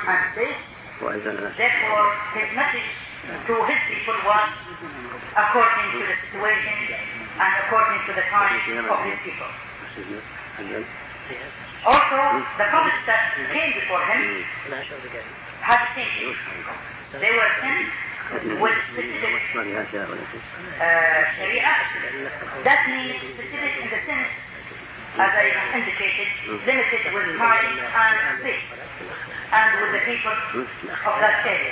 and state. Therefore, his message to his people was according to the situation and according to the time of his people. Also, the prophets that came before him had sins. They were sins with specific sharia. That means specific in the sense, as I have indicated, limited with time and space, and with the people of that area.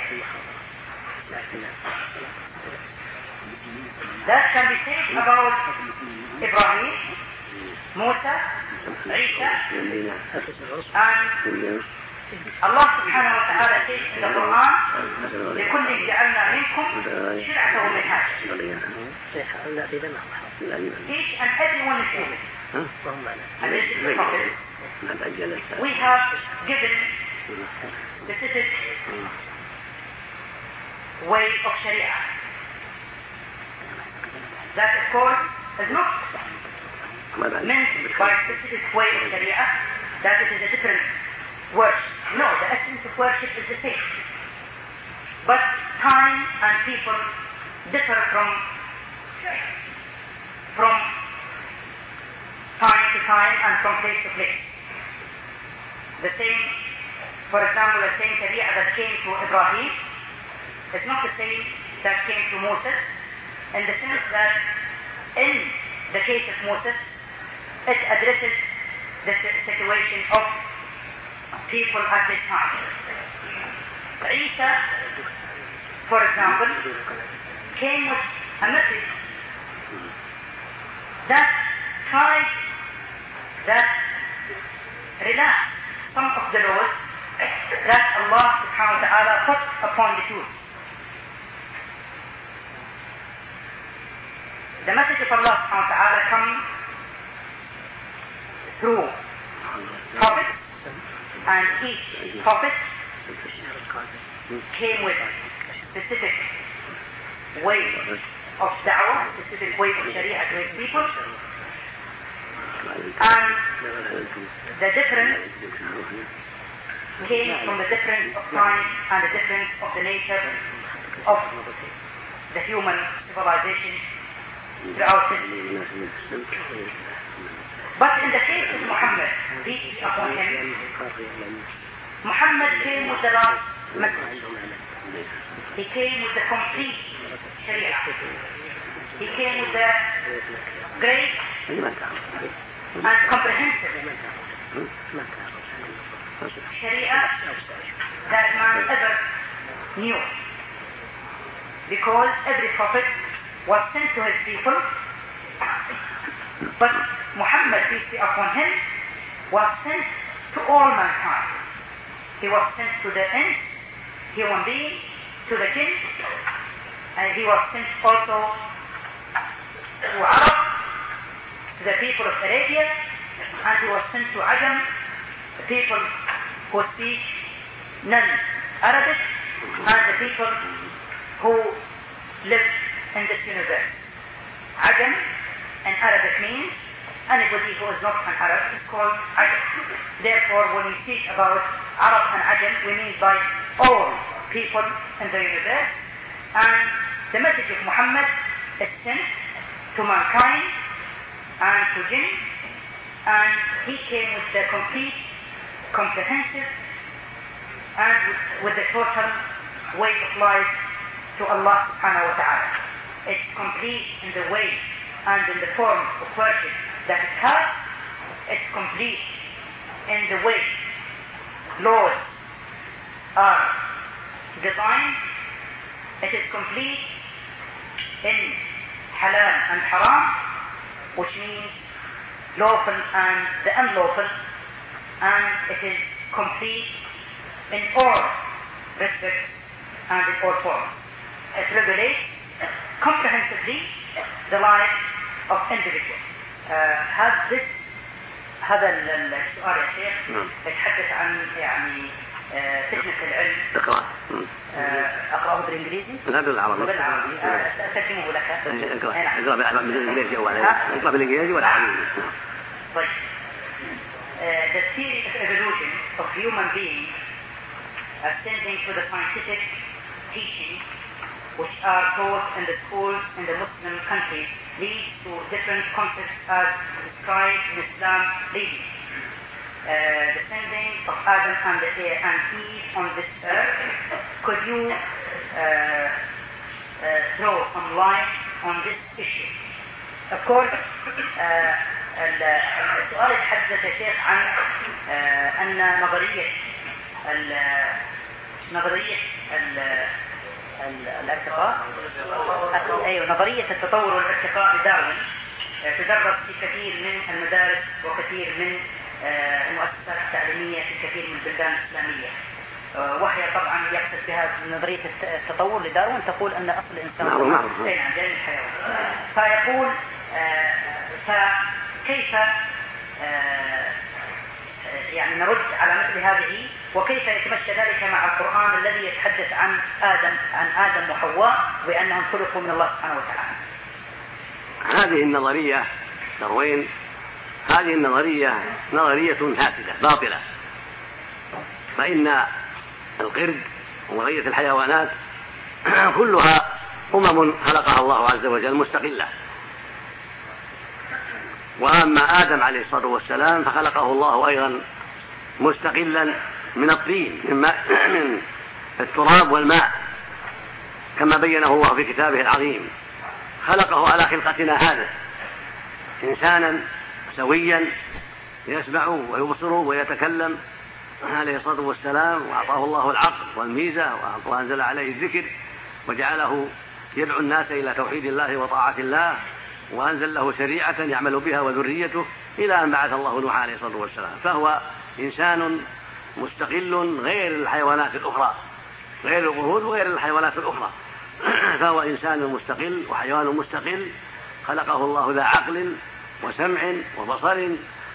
That can be said about Ibrahim, Musa, Isa, and Allah subhanahu wa ta'ala says in the Quran, لكل جعلنا منكم شرعة ومنهاجا. Each and every one is human. And this is the prophet. We have given specific way of Sharia. That of course is not meant by specific way of Sharia, that it is a different worship. No, the essence of worship is the same. But time and people differ from time to time and from place to place. The same, for example, the same Sharia that came to Ibrahim is not the same that came to Moses, in the sense that in the case of Moses, it addresses the situation of people at this time. Isa, for example, came with a message that tried, that relaxed some of the laws that Allah subhanahu wa ta'ala put upon the Jews. The message of Allah subhanahu wa ta'ala comes through prophets, and each prophet came with specific way of da'wah, specific way of sharia to his people, and the difference came from the difference of time and the difference of the nature of the human civilization throughout history. But in the case of Muhammad, peace be upon him, Muhammad came with the last message. He came with the complete Sharia. He came with the great and comprehensive Sharia that man ever knew. Because every prophet was sent to his people, but Muhammad, peace be upon him, was sent to all mankind. He was sent to the ants, human beings, to the jinn, and he was sent also to Arab, to the people of Arabia, and he was sent to Ajam, the people who speak non-Arabic, and the people who live in this universe. Ajam in Arabic means anybody who is not an Arab is called Ajam. Therefore, when we speak about Arab and Ajam, we mean by all people in the universe. And the message of Muhammad is sent to mankind and to jinn, and he came with the complete, comprehensive, and with the total way of life to Allah subhanahu wa ta'ala. It's complete in the way and in the form of worship that it has. It's complete in the way laws are designed. It is complete in halal and haram, which means lawful and the unlawful, and it is complete in all respects and in all forms. It regulates comprehensively the life of individuals. هذا السؤال يا شيخ يتحدث عن يعني فتنة العلم. أقرأه بالإنجليزي؟ لا بالعربي. أترجمه لك. اقرأ بالإنجليزي أولا. اقرأ بالإنجليزي والعربي. طيب. The theory of evolution of human beings attending to the scientific teaching which are taught in the schools in the Muslim countries leads to different concepts as described in Islam leading. Descending of Adam and Eve on this earth. Could you throw some light on this issue? Of course, السؤال يتحدث يا شيخ عن أن نظرية الارتقاء، أيوة، نظرية التطور والارتقاء لداروين تدرس في كثير من المدارس وكثير من المؤسسات التعليمية في كثير من البلدان الإسلامية، وهي طبعا يقصد بها نظرية التطور لداروين تقول أن أصل الإنسان جاي من الحيوان. فيقول فكيف يعني نرد على مثل هذه، وكيف يتمشى ذلك مع القرآن الذي يتحدث عن آدم وحواء بأنهم خلقوا من الله سبحانه وتعالى. هذه النظرية داروين هذه النظرية نظرية فاسدة باطلة، فإن القرد وبقية الحيوانات كلها خلقها الله عز وجل مستقلة، وأما آدم عليه الصلاة والسلام فخلقه الله أيضا مستقلا من الطين من التراب والماء، كما بينه الله في كتابه العظيم. خلقه على خلقتنا هذا إنسانا سويا يسمع ويبصر ويتكلم عليه الصلاة والسلام، وأعطاه الله العقل والميزة وأنزل عليه الذكر وجعله يدعو الناس إلى توحيد الله وطاعة الله، وأنزل له شريعة يعمل بها وذريته إلى أن بعث الله نوح عليه الصلاة والسلام. فهو إنسان مستقل غير الحيوانات الأخرى، غير القرود وغير الحيوانات الأخرى، فهو إنسان مستقل وحيوان مستقل خلقه الله ذا عقل وسمع وبصر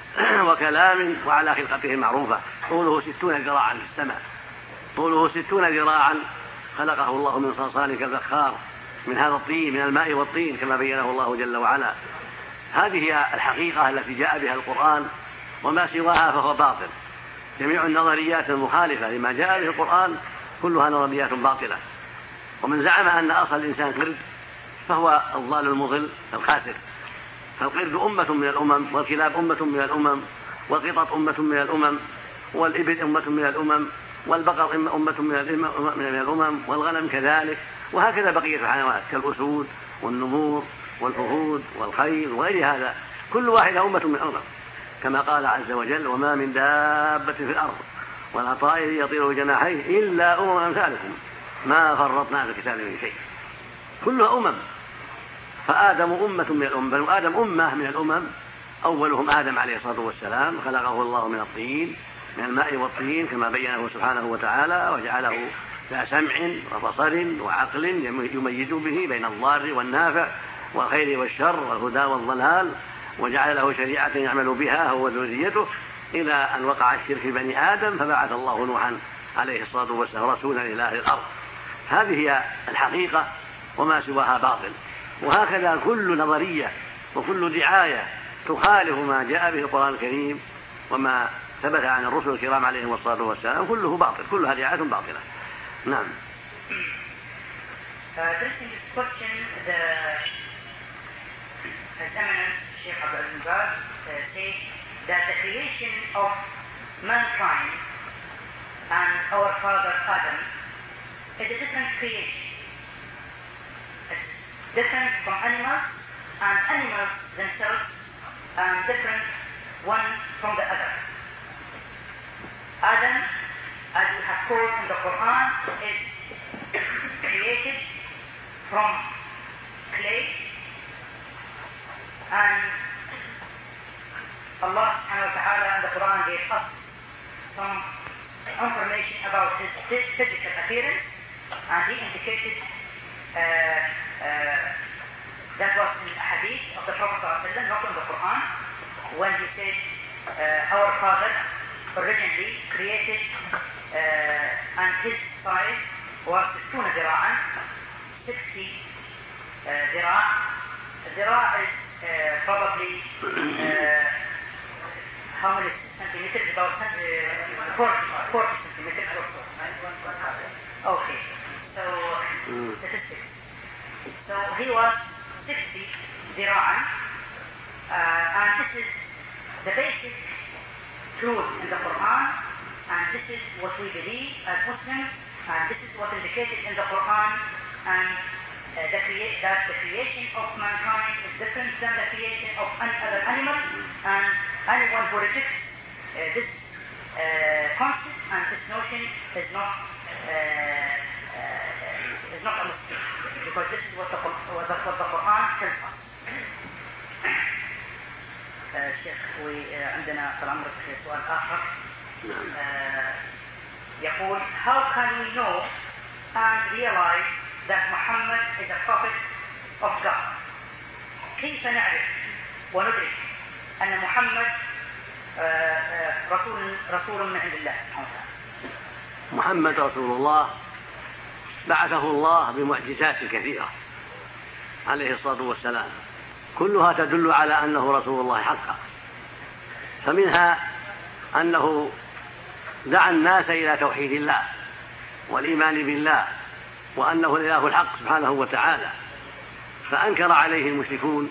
وكلام، وعلى خلقته معروفة. طوله 60 ذراعا في السماء، طوله 60 ذراعا، خلقه الله من صلصال كالفخار، من هذا الطين، من الماء والطين، كما بينه الله جل وعلا. هذه هي الحقيقة التي جاء بها القرآن، وما سواها فهو باطل. جميع النظريات المخالفة لما جاء به القرآن كلها نظريات باطلة. ومن زعم أن أصل الإنسان قرد فهو الضال المضل الخاسر. فالقرد أمة من الأمم، والكلاب أمة من الأمم، والقطط أمة من الأمم، والإبل أمة من الأمة، والبقر أمة من الأمم، والغنم كذلك، وهكذا بقية الحيوانات كالأسود والنمور والفهود والخيل وغير هذا، كل واحدة أمة من الأمم، كما قال عز وجل: وما من دابة في الأرض ولا طائر يطير بجناحيه إلا أمم أمثالكم ما فرطنا في الكتاب من شيء. كلها أمم. فآدم أمة من الأمم، بل آدم أمة من الأمم، أولهم آدم عليه الصلاة والسلام، خلقه الله من الطين، من الماء والطين، كما بينه سبحانه وتعالى، وجعله ذا سمع وبصر وعقل يميز به بين الضار والنافع والخير والشر والهدى والضلال، وجعل له شريعة يعمل بها هو وذريته، إلى أن وقع الشرك في بني آدم، فبعث الله نوحا عليه الصلاة والسلام رسولا إلى أهل الأرض. هذه هي الحقيقة، وما سواها باطل. وهكذا كل نظرية وكل دعاية تخالف ما جاء به القرآن الكريم وما ثبت عن الرسل الكرام عليهم الصلاة والسلام كله باطل، كلها دعاية باطلة. نعم. Addressing this question, the eminent Sheikh Abdul Baz says that the creation of mankind and our father Adam is a different creation. It's different from animals, and animals themselves are different one from the other. Adam, as we have called in the Quran, is created from clay, and Allah subhanahu wa ta'ala in the Quran gave us some information about his physical appearance, and he indicated that was in the hadith of the Prophet ﷺ, not in the Quran, when he said our father originally created and his size was 60 ذراعا, 60 ذراع. ذراع is probably how many centimeters? About 40 centimeters. Okay. So, statistics. So he was 60 zira'an, and this is the basic truth in the Quran, and this is what we believe as Muslims, and this is what is indicated in the Quran, and the creation of mankind is different than the creation of any other animal, and anyone who rejects this concept and this notion is not a Muslim, because this is what the Quran tells us. شيخ عندنا طال عمرك سؤال آخر. يقول how can we know and realize that Muhammad is a prophet of God? كيف نعرف وندرك أن محمد رسول من عند الله سبحانه وتعالى؟ محمد رسول الله بعثه الله بمعجزات كثيرة عليه الصلاة والسلام، كلها تدل على أنه رسول الله حقا. فمنها أنه دعا الناس إلى توحيد الله والإيمان بالله وأنه الإله الحق سبحانه وتعالى، فأنكر عليه المشركون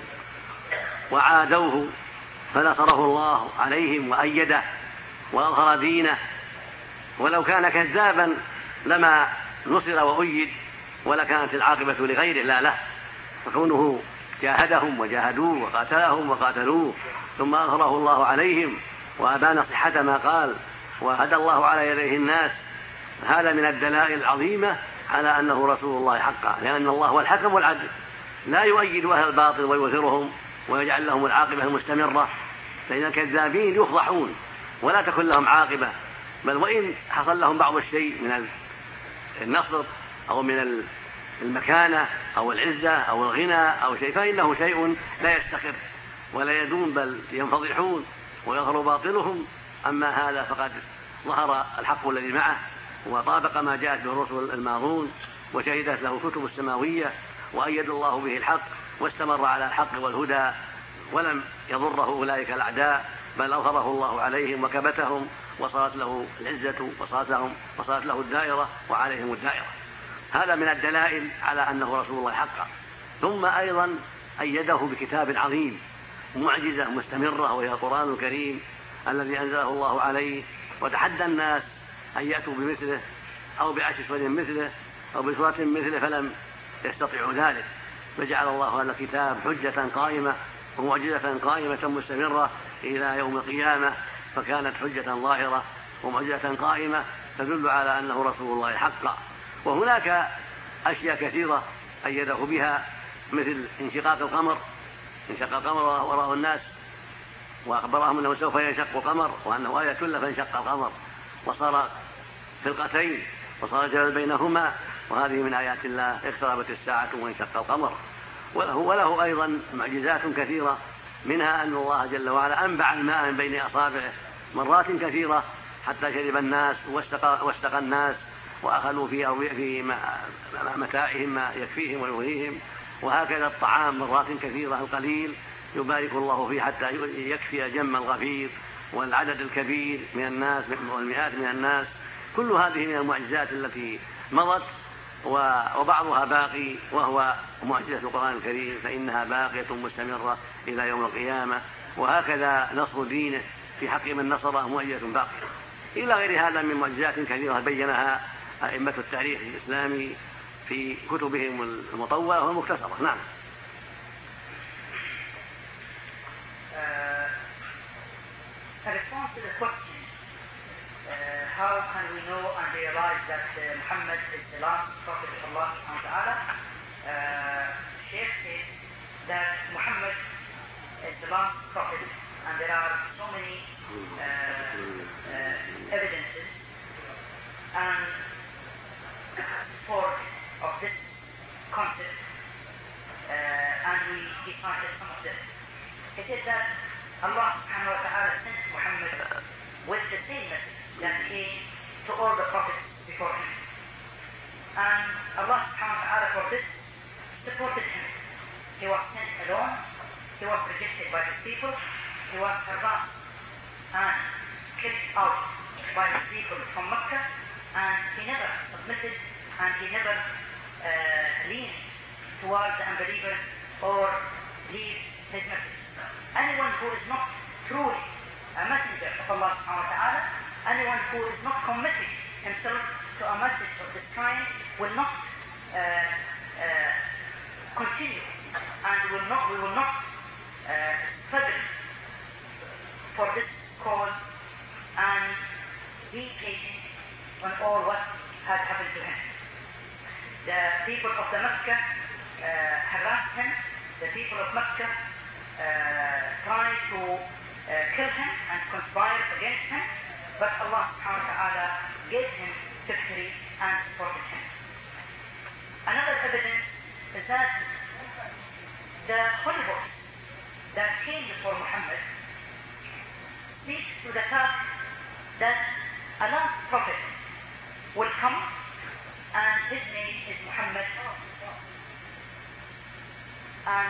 وعادوه، فنصره الله عليهم وأيده وأظهر دينه، ولو كان كذابا لما نصر وأيد ولكانت العاقبة لغيره لا له، فكونه جاهدهم وجاهدوه وقاتلهم وقاتلوه ثم أظهره الله عليهم وأبان صحة ما قال وهدى الله على يديه الناس، هذا من الدلائل العظيمة على أنه رسول الله حقا، لأن الله هو الحكم والعدل، لا يؤيد أهل الباطل ويوثرهم ويجعل لهم العاقبة المستمرة، فإن الكذابين يفضحون ولا تكن لهم عاقبة، بل وإن حصل لهم بعض الشيء من النصر أو من المكانة أو العزة أو الغنى أو شيء فإنه شيء لا يستقر ولا يدوم، بل ينفضحون ويظهر باطلهم. أما هذا فقد ظهر الحق الذي معه وطابق ما جاءت به الرسل الماضون وشهدت له كتب السماوية وأيد الله به الحق واستمر على الحق والهدى ولم يضره أولئك الأعداء، بل أظهره الله عليهم وكبتهم وصارت له العزة وصارت له الدائرة وعليهم الدائرة. هذا من الدلائل على أنه رسول الله حقا. ثم أيضا أيده بكتاب عظيم معجزة مستمرة وهي القرآن الكريم الذي أنزله الله عليه، وتحدى الناس أن يأتوا بمثله أو بعشر سور مثله أو بسورة مثله فلم يستطيعوا ذلك، فجعل الله هذا الكتاب حجة قائمة ومعجزة قائمة مستمرة إلى يوم القيامة، فكانت حجة ظاهرة ومعجزة قائمة تدل على أنه رسول الله حقا. وهناك أشياء كثيرة أيده بها، مثل انشقاق القمر، انشق القمر ورأى الناس وأخبرهم أنه سوف ينشق القمر وأنه آية له فانشق القمر وصار فرقتين وصار الجبل بينهما، وهذه من آيات الله اقتربت الساعة وانشق القمر. وله أيضا معجزات كثيرة، منها أن الله جل وعلا أنبع الماء من بين أصابعه مرات كثيرة حتى شرب الناس واستقى الناس وأخذوا في متاعهم ما يكفيهم ويغنيهم، وهكذا الطعام مرات كثيرة القليل يبارك الله فيه حتى يكفي جم الغفير والعدد الكبير من الناس والمئات من الناس. كل هذه من المعجزات التي مضت، وبعضها باقي وهو معجزة القرآن الكريم، فإنها باقية مستمرة إلى يوم القيامة، وهكذا نصر دينه في حق من نصره معجزة باقية، إلى غير هذا من معجزات كثيرة بينها أئمة التاريخ الإسلامي في كتبهم المطولة والمختصرة. نعم. A response to the question, how can we know and realize that Muhammad is the last prophet of Allah subhanahu wa ta'ala? Shaykh says that Muhammad is the last prophet, and there are so many evidences and support of this concept, and we decided some of this. It is that Allah subhanahu wa ta'ala sent Muhammad with the same message that came to all the prophets before him. And Allah subhanahu wa ta'ala for this supported him. He was sent alone, he was rejected by his people, he was harassed and kicked out by his people from Mecca, and he never submitted and he never leans towards the unbelievers or leaves his message. Anyone who is not truly a messenger of Allah subhanahu wa ta'ala, anyone who is not committing himself to a message of this kind will not continue, and we will not struggle for this cause and be patient on all what had happened to him. The people of the Mecca harassed him. The people of Mecca tried to kill him and conspire against him, but Allah subhanahu wa ta'ala gave him victory and supported him. Another evidence is that the Holy Book that came before Muhammad speaks to the fact that a last prophet will come, and his name is Muhammad. And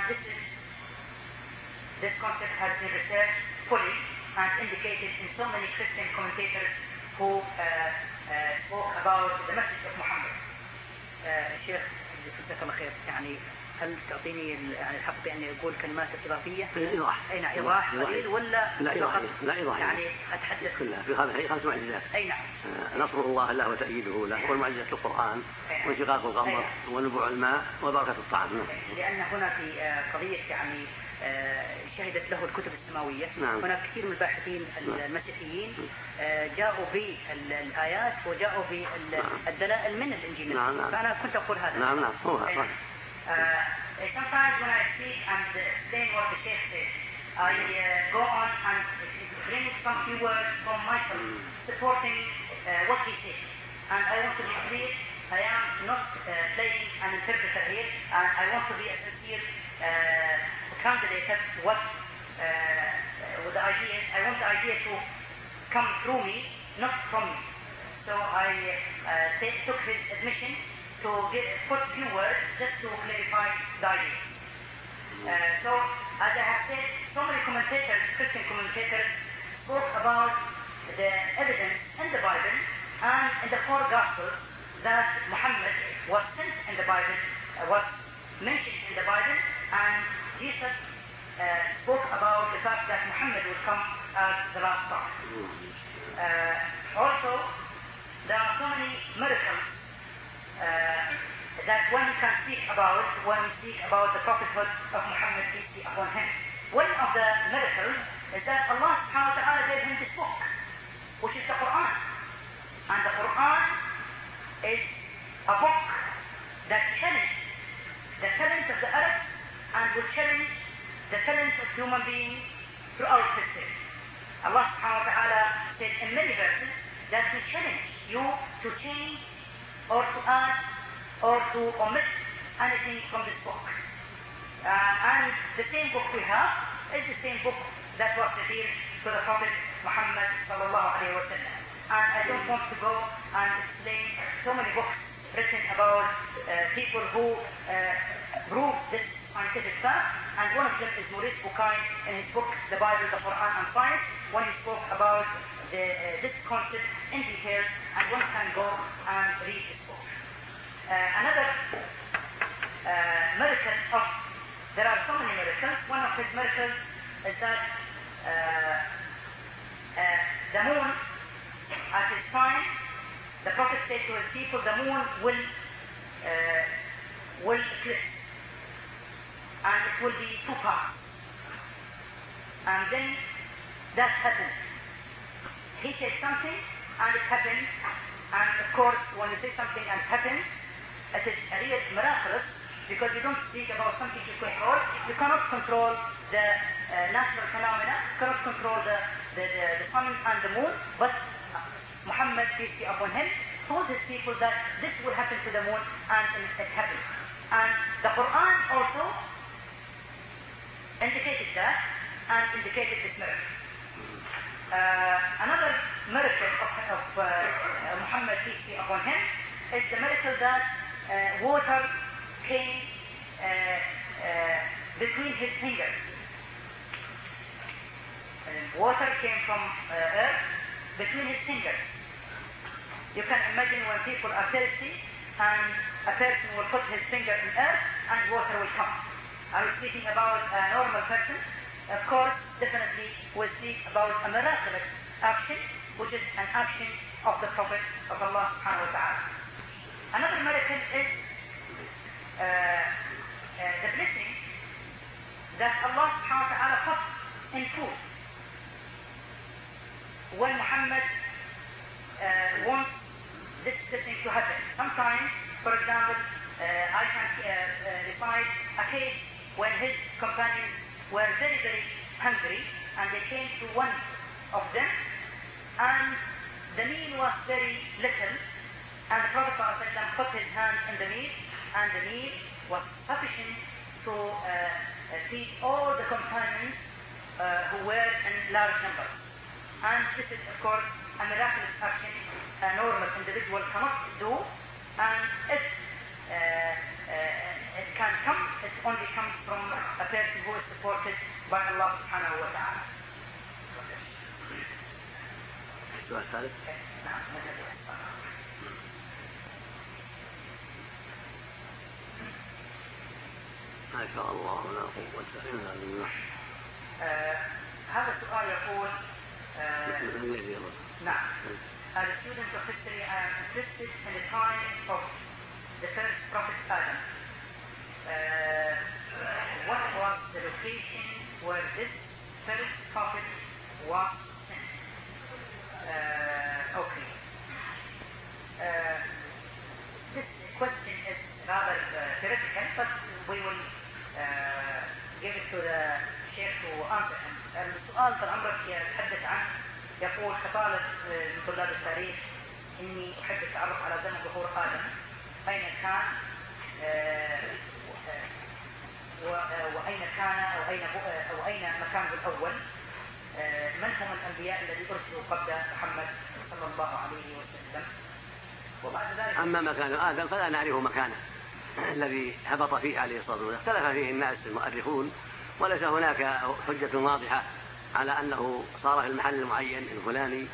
this concept has been researched fully and indicated in so many Christian commentators who spoke about the message of Muhammad. شيخ جزاك الله خير، يعني هل تعطيني الحق بأني أقول كلمات إضافية؟ إيضاح. أي نعم، إيضاح قليل ولا؟ لا إيضاح. لا إيضاح. يعني أتحدث كلها في هذا 5 معجزات. أي نعم. نصر الله له وتأييده له، والمعجزة القرآن، وانشقاق القمر، ونبوع الماء، وبركة الطعام. لأن هنا في قضية يعني شهدت له الكتب السماوية. نعم. هناك كثير من الباحثين المسيحيين جاءوا بالآيات وجاءوا بالدلائل من الإنجيل. نعم. فأنا كنت أقول هذا. نعم نعم هو هذا. Sometimes when I speak and explain what the Sheikh says, I go on and bring some few words from myself supporting what he says. And I want to be clear, I am not playing an interpreter here, and I want to be a sincere candidate at what the idea is. I want the idea to come through me, not from me. So I took his admission to put few words just to clarify the idea. So, as I have said, so many commentators, Christian commentators, spoke about the evidence in the Bible and in the 4 Gospels that Muhammad was sent in the Bible, was mentioned in the Bible, and Jesus spoke about the fact that Muhammad would come as the last prophet. Also, there are so many miracles that one can speak about when we speak about the prophethood of Muhammad, peace be upon him. One of the miracles is that Allah subhanahu wa ta'ala gave him this book, which is the Quran. And the Quran is a book that challenges the talents of the Arabs and will challenge the talents of human beings throughout history. Allah subhanahu wa ta'ala said in many verses that we challenge you to change or to add or to omit anything from this book. And the same book we have is the same book that was revealed to the Prophet Muhammad sallallahu alayhi wa sallam. And I don't want to go and explain so many books written about people who prove this scientific fact. And one of them is Maurice Bucaille in his book, The Bible, the Quran and Science, when he spoke about this concept in detail, and one can go and read this book. Another miracle there are so many miracles. One of his miracles is that the moon, at its time, the Prophet said to his people, the moon will eclipse, and it will be 2 parts. And then that happened. He said something, and it happened. And of course, when you say something and it happens, it is a real miraculous, because you don't speak about something you control. You cannot control the natural phenomena, you cannot control the sun and the moon, but Muhammad, peace be upon him, told his people that this will happen to the moon, and it happened. And the Quran also indicated that, and indicated this miracle. Another miracle of Muhammad, peace be upon him, is the miracle that water came between his fingers. Water came from earth between his fingers. You can imagine when people are thirsty, and a person will put his finger in earth and water will come. Are we speaking about a normal person? Of course, definitely we'll speak about a miraculous action, which is an action of the Prophet of Allah subhanahu wa ta'ala. Another miracle is the blessing that Allah subhanahu wa ta'ala put in food. When Muhammad wants this blessing to happen, sometimes, for example, I can recite a case when his companions were very, very hungry and they came to one of them and the meal was very little and the Prophet ﷺ put his hand in the meal and the meal was sufficient to feed all the companions who were in large numbers. And this is of course a miraculous action a normal individual cannot do, and if it can come, it only comes from a person who is supported by Allah subhanahu wa ta'ala. السؤال الثالث. ما شاء الله لا قوة إلا بالله. هذا السؤال يقول نعم. As a student of history, I am interested in the time of the first prophet Adam. What was the location where this first prophet was sent? Okay. This question is rather theoretical, but we will give it to the Sheikh to answer him. السؤال طال عمرك يتحدث عن يقول كطالب من طلاب التاريخ إني أحب التعرف على زمن ظهور آدم، أين كان وأين كان أو أين مكانه الأول، من هم الأنبياء الذين أرسلوا قبل محمد صلى الله عليه وسلم. وبعد ذلك أما مكان آدم فلا نعرف مكانه الذي هبط فيه عليه الصلاة والسلام، اختلف فيه الناس المؤرخون وليس هناك حجة واضحة على أنه صار في المحل المعين الفلاني،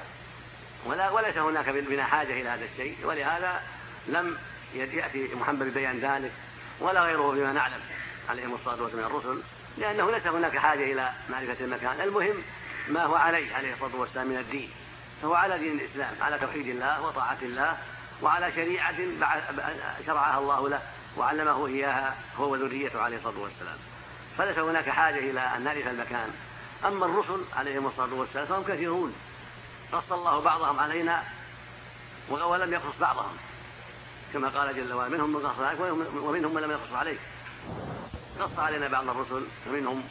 وليس هناك بنا حاجة إلى هذا الشيء، ولهذا لم يأتي محمد ببيان ذلك ولا غيره بما نعلم عليهم الصلاة والسلام من الرسل، لأنه ليس هناك حاجة إلى معرفة المكان. المهم ما هو عليه الصلاة والسلام من الدين، فهو على دين الإسلام، على توحيد الله وطاعة الله وعلى شريعة شرعها الله له وعلمه إياها هو وذريته عليه الصلاة والسلام، فليس هناك حاجة إلى أن نعرف المكان. أما الرسل عليهم الصلاة والسلام فهم كثيرون، قص الله بعضهم علينا ولم يقص بعضهم، كما قال جل وعلا منهم من قص عليك ومنهم من لم يقص عليك. قص علينا بعض الرسل، فمنهم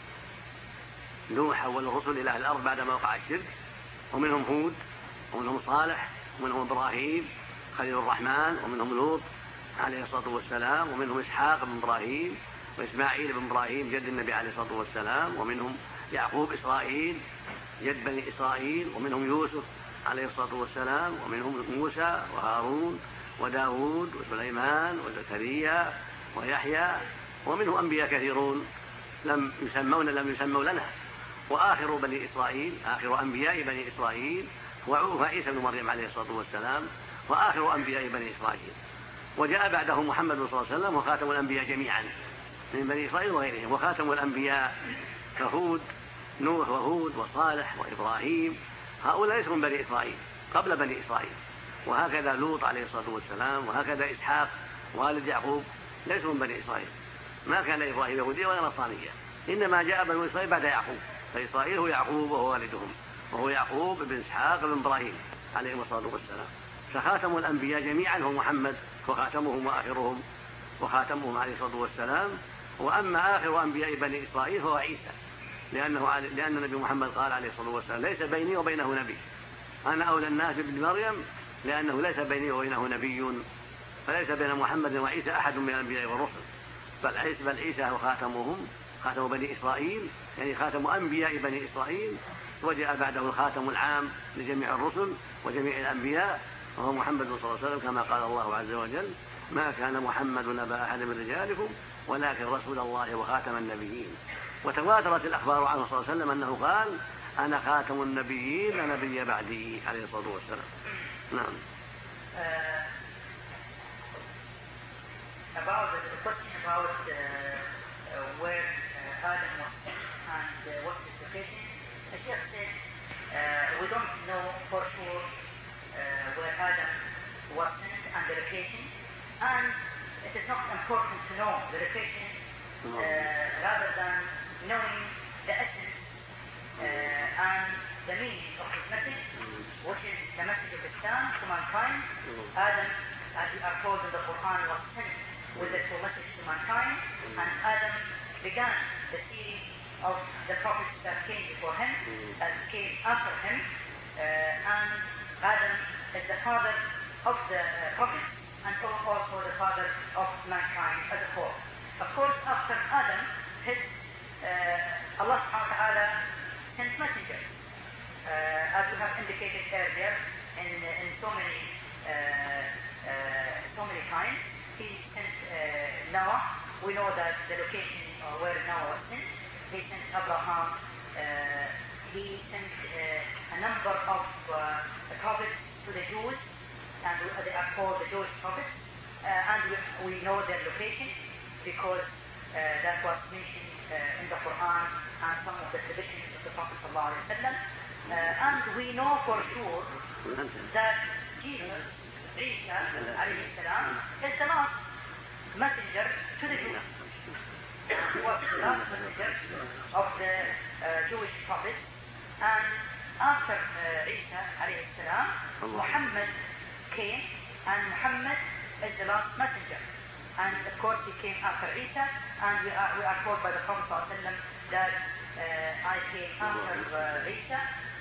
نوح أول الرسل إلى أهل الأرض بعدما وقع الشرك، ومنهم هود، ومنهم صالح، ومنهم إبراهيم خليل الرحمن، ومنهم لوط عليه الصلاة والسلام، ومنهم إسحاق بن إبراهيم وإسماعيل بن إبراهيم جد النبي عليه الصلاة والسلام، ومنهم يعقوب إسرائيل جد بني إسرائيل، ومنهم يوسف عليه الصلاة والسلام، ومنهم موسى وهارون وداود وسليمان وزكريا ويحيى، ومنهم أنبياء كثيرون لم يسموا لنا. وآخر بني إسرائيل، آخر أنبياء بني إسرائيل هو عيسى بن مريم عليه الصلاة والسلام، وآخر أنبياء بني إسرائيل. وجاء بعده محمد صلى الله عليه وسلم وخاتم الأنبياء جميعا من بني إسرائيل وغيرهم، وخاتم الأنبياء كهود نوح وهود وصالح وإبراهيم، هؤلاء ليسوا من بني إسرائيل قبل بني إسرائيل، وهكذا لوط عليه الصلاة والسلام، وهكذا إسحاق والد يعقوب ليسوا من بني إسرائيل. ما كان إبراهيم يهوديا ولا نصرانيا، إنما جاء بنو إسرائيل بعد يعقوب، فإسرائيل هو يعقوب وهو والدهم، وهو يعقوب بن إسحاق بن إبراهيم عليهم الصلاة والسلام. فخاتم الأنبياء جميعا هو محمد، وخاتمهم وآخرهم وخاتمهم عليه الصلاة والسلام. وأما آخر أنبياء بني إسرائيل هو عيسى، لأن النبي محمد قال عليه الصلاة والسلام ليس بيني وبينه نبي، أنا أولى الناس بابن مريم لأنه ليس بيني وبينه نبي، فليس بين محمد وعيسى أحد من الأنبياء والرسل، بل عيسى هو خاتمهم، خاتم بني إسرائيل، يعني خاتم أنبياء بني إسرائيل، وجاء بعده الخاتم العام لجميع الرسل وجميع الأنبياء وهو محمد صلى الله عليه وسلم، كما قال الله عز وجل ما كان محمد أبا أحد من رجالكم ولكن رسول الله وخاتم النبيين. وتواترت الأخبار عنه صلى الله عليه وسلم أنه قال أنا خاتم النبيين لا نبي بعدي عليه الصلاة والسلام. نعم. was sent and the location, and it is not important to know the location rather than knowing the essence and the meaning of his message, which is the message of Islam to mankind. Adam, as we are told in the Quran, was sent with the true message to mankind, and Adam began the series of the prophets that came before him, that came after him, and Adam is the father of the prophets and also the father of mankind as a whole. Of course, after Adam, Allah subhanahu wa ta'ala sent messengers. As we have indicated earlier, in so many times, he sent Noah. We know that the location where Noah was sent. He sent Abraham. He sent a number of prophets to the Jews, and they are called the Jewish prophets. And we know their location because that was mentioned in the Quran and some of the traditions of the Prophet ﷺ. And we know for sure that Jesus, Isa alayhi salam, is the last messenger to the Jews. He was the last messenger of the Jewish prophets. And after Isa alayhi salam, Muhammad came, and Muhammad is the last messenger. And of course he came after Isa, and we are told by the Prophet ﷺ that I came after Isa.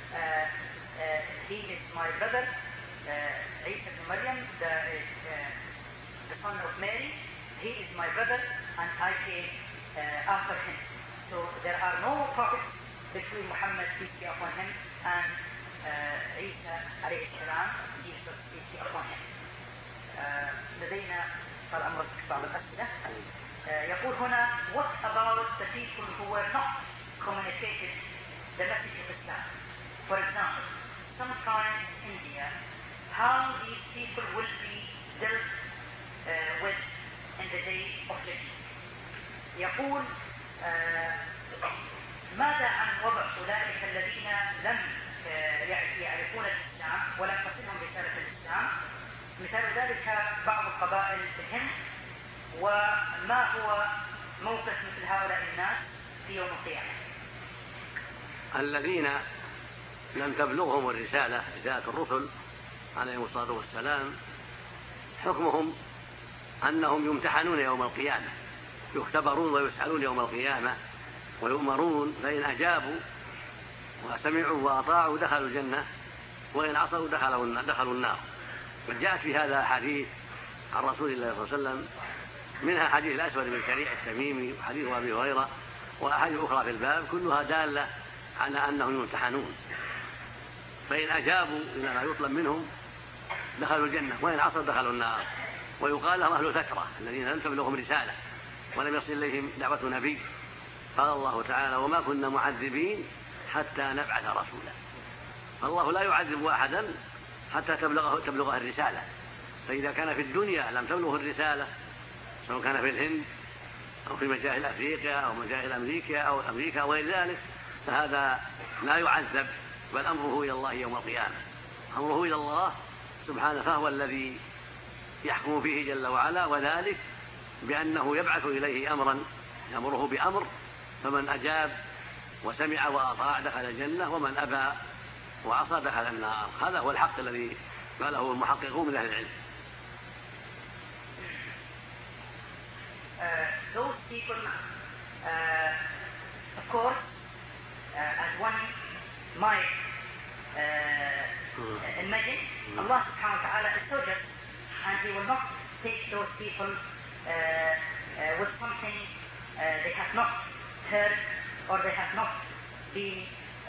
He is my brother, Isa ibn Maryam, the son of Mary. He is my brother, and I came after him. So there are no prophets between Muhammad, peace be upon him, and Isa alayhi salam, Jesus, peace be upon him. لدينا طال عمرك بعض الأسئلة. يقول هنا, what about the people who were not communicated the message of Islam? For example, sometimes in India, how these people will be dealt with in the day of judgment. يقول ماذا عن وضع أولئك الذين لم يعرفون الإسلام ولم تصلهم رسالة الإسلام؟ مثال ذلك بعض القبائل في الهند، وما هو موقف مثل هؤلاء الناس في يوم القيامة؟ الذين لم تبلغهم الرسالة، رسالة الرسل عليهم الصلاة والسلام، حكمهم أنهم يمتحنون يوم القيامة، يختبرون ويسألون يوم القيامة ويؤمرون، فإن أجابوا وسمعوا وأطاعوا دخلوا الجنة، وإن عصوا دخلوا النار. وجاءت في هذا حديث عن رسول الله صلى الله عليه وسلم، منها حديث الأسود بن شريح التميمي وحديث أبي هريرة وأحاديث أخرى في الباب، كلها دالة على أنهم يمتحنون، فإن أجابوا إلى ما يطلب منهم دخلوا الجنة، وإن عصوا دخلوا النار. ويقال لهم أهل الفترة الذين لم تبلغهم رسالة ولم يصل إليهم دعوة نبي. قال الله تعالى: وما كنا معذبين حتى نبعث رسولا. فالله لا يعذب أحدا حتى تبلغه الرسالة. فإذا كان في الدنيا لم تبلغه الرسالة، سواء كان في الهند أو في مجاهل أفريقيا أو مجاهل أمريكا أو غير ذلك، فهذا لا يعذب، بل أمره إلى الله يوم القيامة. أمره إلى الله سبحانه، فهو الذي يحكم فيه جل وعلا، وذلك بأنه يبعث إليه أمرا يأمره بأمر، فمن أجاب وسمع وأطاع دخل الجنة، ومن أبى وعصى دخل النار. هذا هو الحق الذي قاله المحققون من أهل العلم. Those people, of course, as one might imagine, Allah subhanahu wa ta'ala is so just, and He will not take those people with something they have not heard or they have not been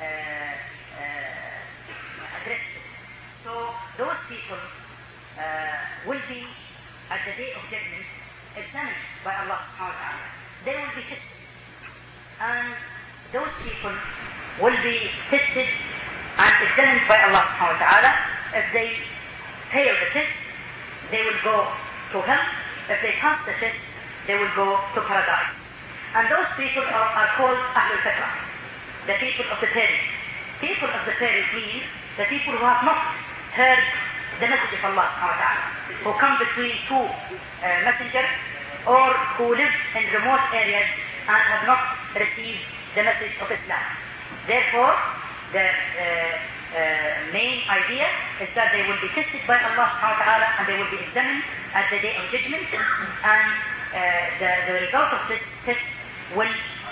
addressed. So those people will be, at the day of judgment, examined by Allah subhanahu wa ta'ala. They will be tested. And those people will be tested and examined by Allah subhanahu wa ta'ala. If they fail the test, they will go to hell. If they pass the test, they will go to paradise. And those people are called Ahlul Fatra, the people of the period. People of the period means the people who have not heard the message of Allah subhanahu wa ta'ala, who come between two messengers, or who live in remote areas and have not received the message of Islam. Therefore, the main idea is that they will be tested by Allah subhanahu wa ta'ala, and they will be examined at the day of judgment, and the result of this test will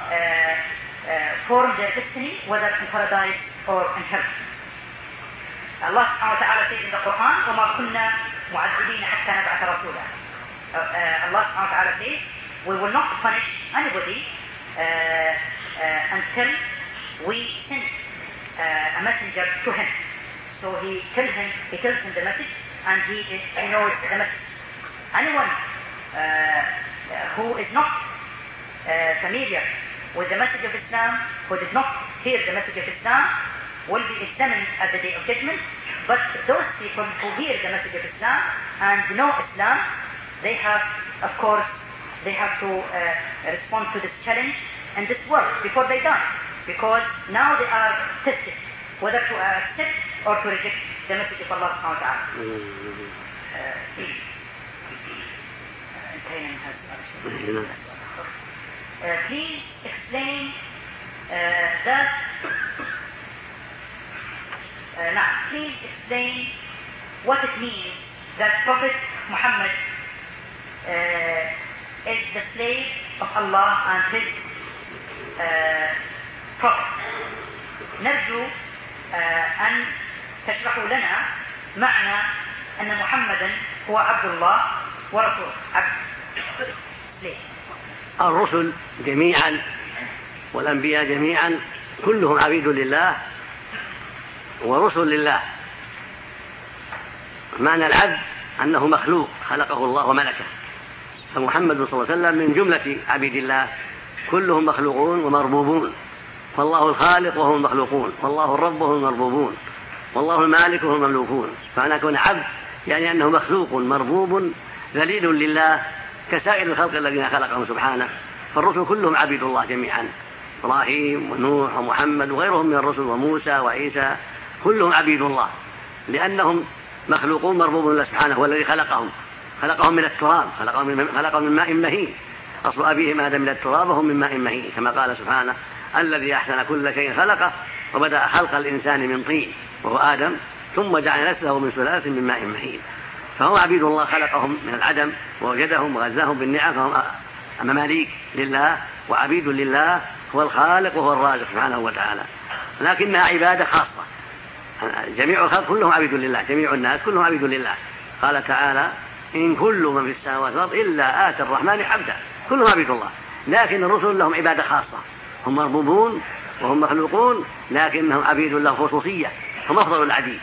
form their destiny, whether in paradise or in hell. Allah subhanahu wa ta'ala says in the Quran, وَمَا كُنَّا مُعَذِّبِينَ حَتَّى نَبْعَثَ رَسُولًا. Allah subhanahu wa ta'ala says, we will not punish anybody until we send a messenger to him. So he tells him the message, and he knows the message. Anyone who is not familiar with the message of Islam, who did not hear the message of Islam, will be examined at the day of judgment. But those people who hear the message of Islam and know Islam, they have to respond to this challenge in this world before they die, because now they are tested whether to accept or to reject the message of Allah subhanahu wa ta'ala. Please explain please explain what it means that Prophet Muhammad is the slave of Allah and his prophet. نرجو أن تشرحوا لنا معنى أن محمدا هو عبد الله ورسوله. الرسل جميعا والأنبياء جميعا كلهم عبيد لله ورسل لله. معنى العبد أنه مخلوق خلقه الله وملكه، فمحمد صلى الله عليه وسلم من جملة عبيد الله، كلهم مخلوقون ومربوبون، فالله الخالق وهم المخلوقون، والله الرب وهم المربوبون، والله المالك وهم المملوكون. فأنا أكون عبد يعني أنه مخلوق مربوب ذليل لله كسائر الخلق الذين خلقهم سبحانه. فالرسل كلهم عبيد الله جميعا، إبراهيم ونوح ومحمد وغيرهم من الرسل وموسى وعيسى، كلهم عبيد الله لأنهم مخلوقون مربوبون الله سبحانه. هو الذي خلقهم من التراب، خلقهم من ماء مهين، أصل أبيهم آدم من التراب وهم من ماء مهين، كما قال سبحانه الذي أحسن كل شيء خلقه وبدأ خلق الإنسان من طين وهو آدم، ثم جعل نسله من سلالة من ماء مهين. فهم عبيد الله خلقهم من العدم ووجدهم وغزاهم بالنعم، فهم مماليك لله وعبيد لله. هو الخالق وهو الرازق سبحانه وتعالى، لكنها عبادة خاصة. جميع الخلق كلهم عبيد لله، جميع الناس كلهم عبيد لله. قال تعالى إن كل من في السماوات والأرض إلا آتى الرحمن عبدا، كلهم عبيد الله. لكن الرسل لهم عبادة خاصة، هم مربوبون وهم مخلوقون، لكنهم عبيد الله خصوصية، هم أفضل العبيد،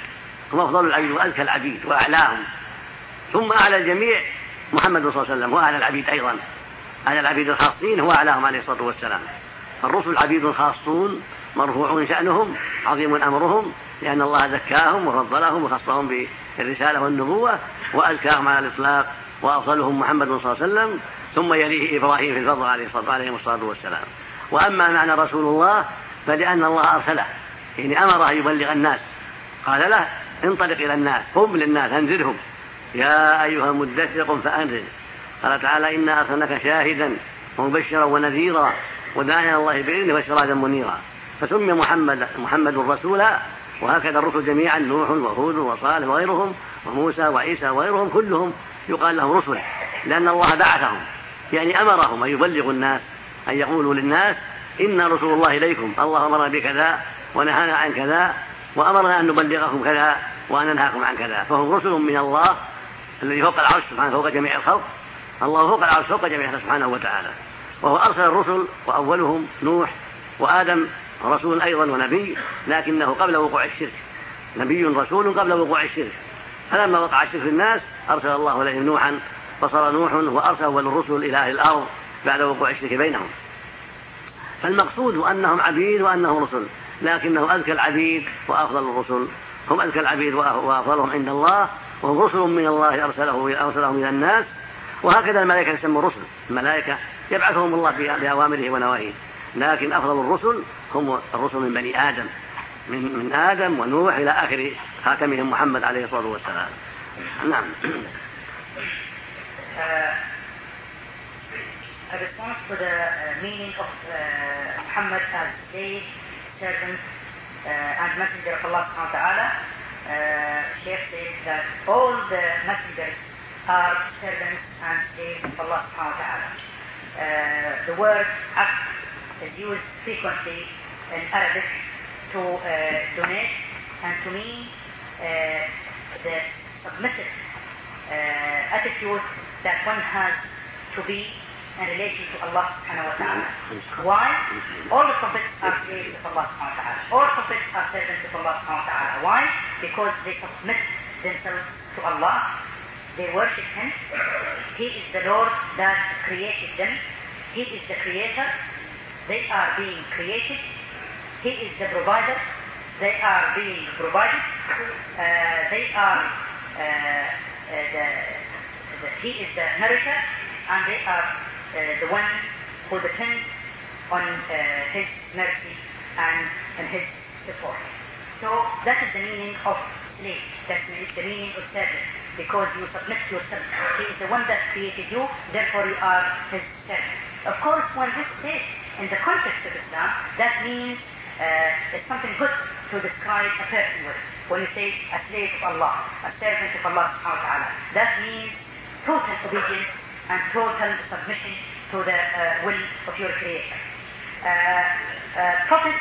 وأزكى العبيد وأعلاهم. ثم أعلى الجميع محمد صلى الله عليه وسلم، هو أعلى العبيد أيضا، أعلى العبيد الخاصين هو أعلاهم عليه الصلاة والسلام. الرسل عبيد خاصون مرفوعون شأنهم، عظيم أمرهم، لأن الله زكاهم وفضلهم وخصهم بالرسالة والنبوة وأزكاهم على الإطلاق، وأفضلهم محمد صلى الله عليه وسلم، ثم يليه إبراهيم في الفضل عليه الصلاة والسلام. وأما معنى رسول الله فلأن الله أرسله، يعني أمره يبلغ الناس، قال له انطلق إلى الناس، قم للناس أنذرهم يا أيها المدثر قم فأنذر. قال تعالى إنا أرسلناك شاهدا ومبشرا ونذيرا وداعيا الله بإذنه وسراجا منيرا. فسمي محمد رسولا، وهكذا الرسل جميعا نوح وهود وصالح وغيرهم وموسى وعيسى وغيرهم كلهم يقال لهم رسل، لأن الله بعثهم، يعني أمرهم أن يبلغوا الناس، أن يقولوا للناس إن رسول الله إليكم، الله أمرنا بكذا ونهانا عن كذا، وأمرنا أن نبلغكم كذا وأن ننهاكم عن كذا. فهم رسل من الله الذي فوق العرش سبحانه، فوق جميع الخلق. الله فوق العرش فوق جميع الخلق سبحانه وتعالى، وهو أرسل الرسل، وأولهم نوح، وآدم رسول أيضا ونبي، لكنه قبل وقوع الشرك، نبي رسول قبل وقوع الشرك. فلما وقع الشرك في الناس أرسل الله إليهم نوحا، فصار نوح وأرسل أول الرسل إلى أهل الأرض بعد وقوع الشرك بينهم. فالمقصود أنهم عبيد وأنهم رسل، لكنه أزكى العبيد وأفضل الرسل، هم أزكى العبيد وأفضلهم عند الله، وهم رسل من الله أرسلهم إلى الناس. وهكذا الملائكة يسموا الرسل، الملائكة يبعثهم الله بأوامره ونواهيه، لكن أفضل الرسل هم الرسل من بني آدم، من آدم ونوح إلى آخر خاتمهم محمد عليه الصلاة والسلام. نعم. A response to the meaning of Muhammad as slave, servant, and messenger of Allah subhanahu wa ta'ala, Shaykh says that all the messengers are servants and slaves of Allah subhanahu wa ta'ala. The word abd is used frequently in Arabic to donate and to mean the submissive attitude that one has to be in relation to Allah subhanahu wa ta'ala. Why? All the prophets are slaves of Allah subhanahu wa ta'ala. All prophets are servants of Allah subhanahu wa ta'ala. Why? Because they submit themselves to Allah. They worship Him. He is the Lord that created them. He is the Creator. They are being created. He is the provider. They are being provided. He is the nourisher, and they are the one who depends on His mercy and His support. So that is the meaning of slave. That is the meaning of servant, because you submit yourself. He is the one that created you, therefore you are His servant. Of course, when this is in the context of Islam, that means it's something good to describe a person with. When you say a slave of Allah, a servant of Allah subhanahu wa ta'ala, that means total obedience and total submission to the will of your Creator. Prophets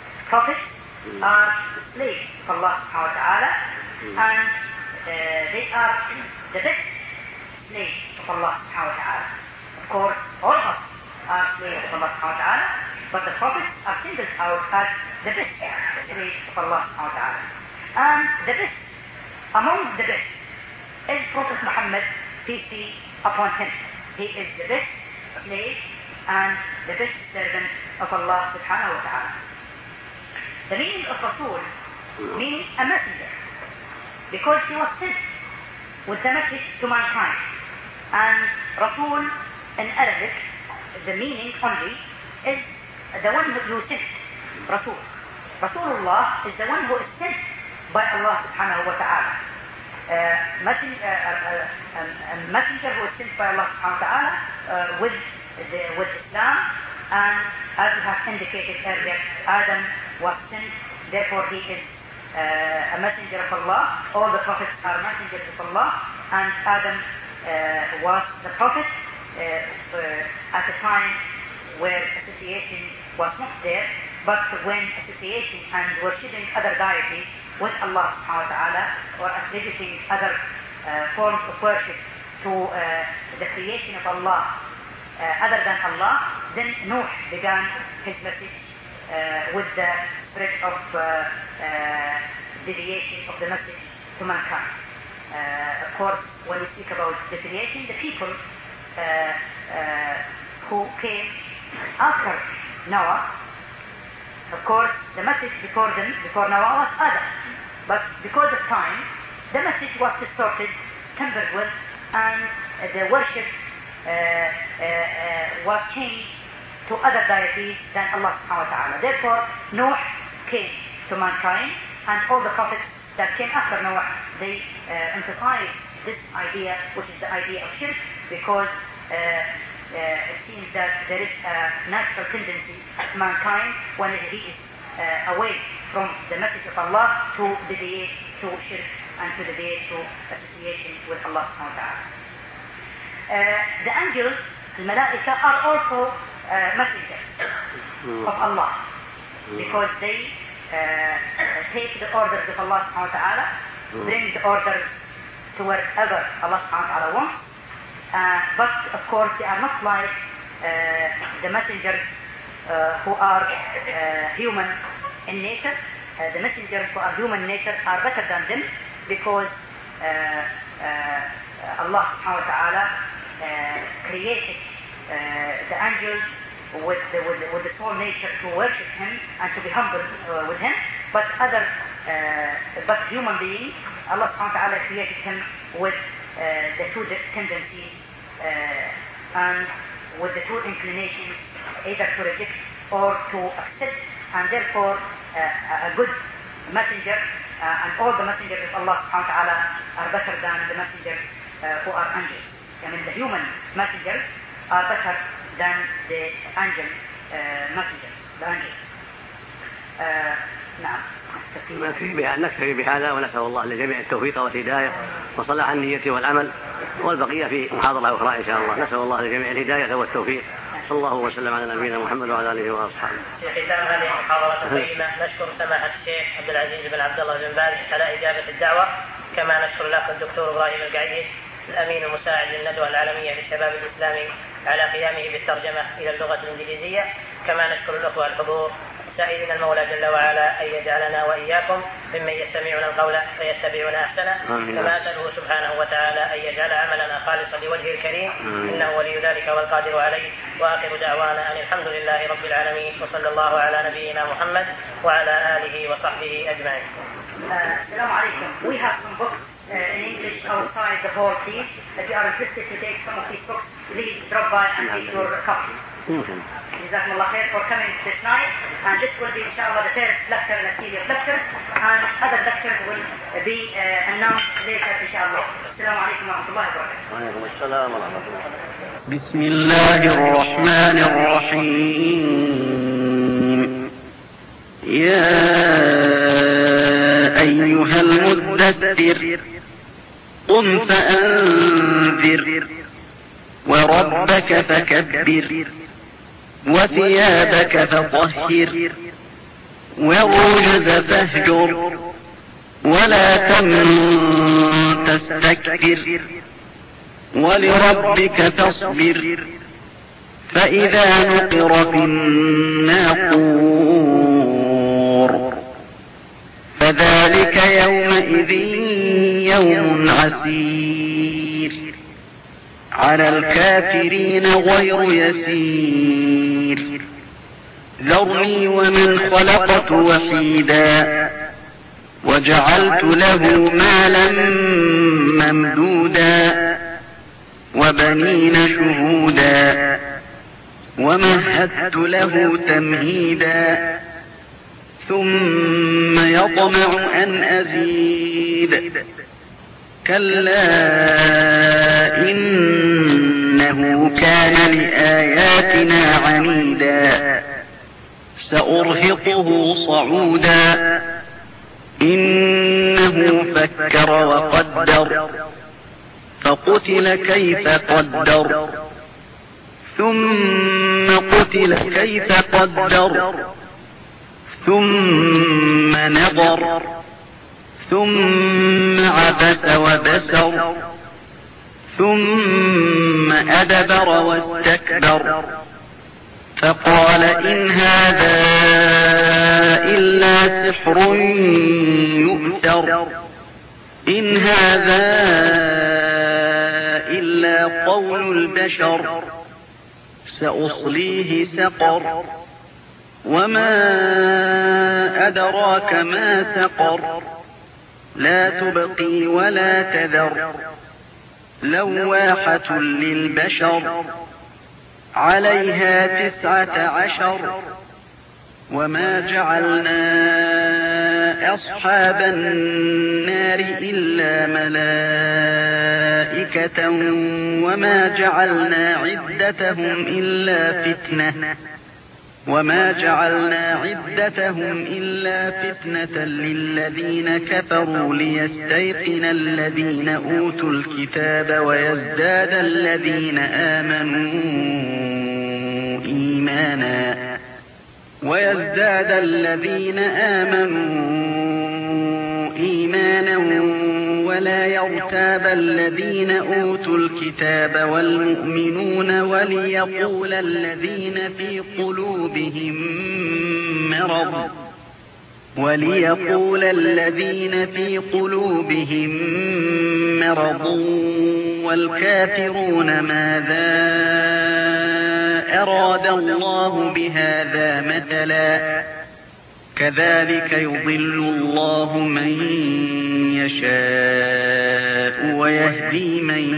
are slaves of Allah subhanahu wa ta'ala, and they are the best slaves of Allah subhanahu wa ta'ala. Of course, all of us are slaves of Allah subhanahu wa ta'ala, but the prophets are singled out as the best slaves of Allah subhanahu wa ta'ala. And the best, among the best, is Prophet Muhammad, peace be upon him. He is the best slave and the best servant of Allah subhanahu wa ta'ala. The meaning of Rasul means a messenger, because he was sent with the message to mankind. And Rasul in Arabic, the meaning only is the one who sent. Rasul. Rasulullah is the one who is sent by Allah subhanahu wa ta'ala. A messenger who is sent by Allah subhanahu wa ta'ala with Islam, and as we have indicated earlier, Adam was sent, therefore he is a messenger of Allah. All the prophets are messengers of Allah, and Adam was the prophet at a time where association was not there, but when association and worshipping other deities with Allah subhanahu wa ta'ala, or attributing other forms of worship to the creation of Allah other than Allah, then Nuh began his message with the spread of deviation of the message to mankind. Of course, when we speak about deviation, the people who came after Noah, of course, the message before Noah was Adam. But because of time, the message was distorted, tampered with, and the worship was changed to other deities than Allah subhanahu wa ta'ala. Therefore, Noah came to mankind, and all the prophets that came after Noah, they emphasized this idea, which is the idea of shirk, because it seems that there is a natural tendency of mankind when he is away from the message of Allah to deviate to shirk and to deviate to association with Allah subhanahu wa ta'ala. The angels, the malaika, are also messengers of Allah, because they take the orders of Allah subhanahu wa ta'ala, bring the orders to wherever Allah subhanahu wa ta'ala wants. But of course they are not like the messengers who are human in nature. The messengers who are human in nature are better than them, because Allah subhanahu wa ta'ala created the angels with the soul nature to worship Him and to be humble with Him. But human beings, Allah subhanahu wa ta'ala created him with the two tendencies and with the two inclinations, either to reject or to accept, and therefore a good messenger and all the messengers of Allah subhanahu wa ta'ala are better than the messengers who are angels. I mean the human messengers are better than the angel messengers, the angels. نعم. نكتفي بهذا ونسأل الله لجميع التوفيق والهداية وصلاح النية والعمل، والبقية في محاضرة أخرى إن شاء الله. نسأل الله لجميع الهداية والتوفيق. صلى الله وسلم على نبينا محمد وعلى آله وأصحابه. في ختام هذه المحاضرة القيمة نشكر سماحة الشيخ عبد العزيز بن عبد الله بن باز على إجابة الدعوة، كما نشكر الأخ الدكتور إبراهيم القعيد الأمين المساعد للندوة العالمية للشباب الإسلامي على قيامه بالترجمة إلى اللغة الإنجليزية، كما نشكر الأخوة الحضور سائلين المولى جل وعلا أن يجعلنا وإياكم ممن يستمعون القول فيتبعون أحسنه، كما أسأله سبحانه وتعالى أن يجعل عملنا خالصا لوجهه الكريم، إنه ولي ذلك والقادر عليه. وآخر دعوانا أن الحمد لله رب العالمين، وصلى الله على نبينا محمد وعلى آله وصحبه أجمعين. السلام عليكم. We have some books in English outside the hall, please. If you are interested to take some of these books, please drop by and take your copy. Jazakumullah khair for coming this night, and this will be inshallah the third lecture in a series of lectures, and other lectures will be announced later inshallah. Assalamu alaikum wa rahmatullahi wa barakatuh. Wa alaikum assalam wa rahmatullah. Bismillahir rahmanir rahim. Ya ayyuhal muddaththir qum fa'anzir wa rabbaka fakabbir وثيابك فطهر والرجز فاهجر ولا تمنن تستكبر ولربك فاصبر فإذا نقر في الناقور فذلك يومئذ يوم عسير على الكافرين غير يسير ذرني ومن خلقت وحيدا وجعلت له مالا ممدودا وبنين شهودا ومهدت له تمهيدا ثم يطمع أن أزيد كلا إنه كان لآياتنا عنيدا سأرهقه صعودا إنه فكر وقدر فقتل كيف قدر ثم قتل كيف قدر ثم نظر ثم عبس وبسر ثم أدبر واستكبر فقال إن هذا إلا سحر يؤثر إن هذا إلا قول البشر سأصليه سقر وما أدراك ما سقر لا تبقي ولا تذر لواحة للبشر عليها 19 وما جعلنا أصحاب النار إلا ملائكة وما جعلنا عدتهم إلا فتنة للذين كفروا ليستيقن الذين أوتوا الكتاب ويزداد الذين آمنوا إيمانا ولا يرتاب الذين أوتوا الكتاب والمؤمنون وليقول الذين في قلوبهم مرض والكافرون ماذا أراد الله بهذا مثلا كذلك يضل الله من يشاء ويهدي من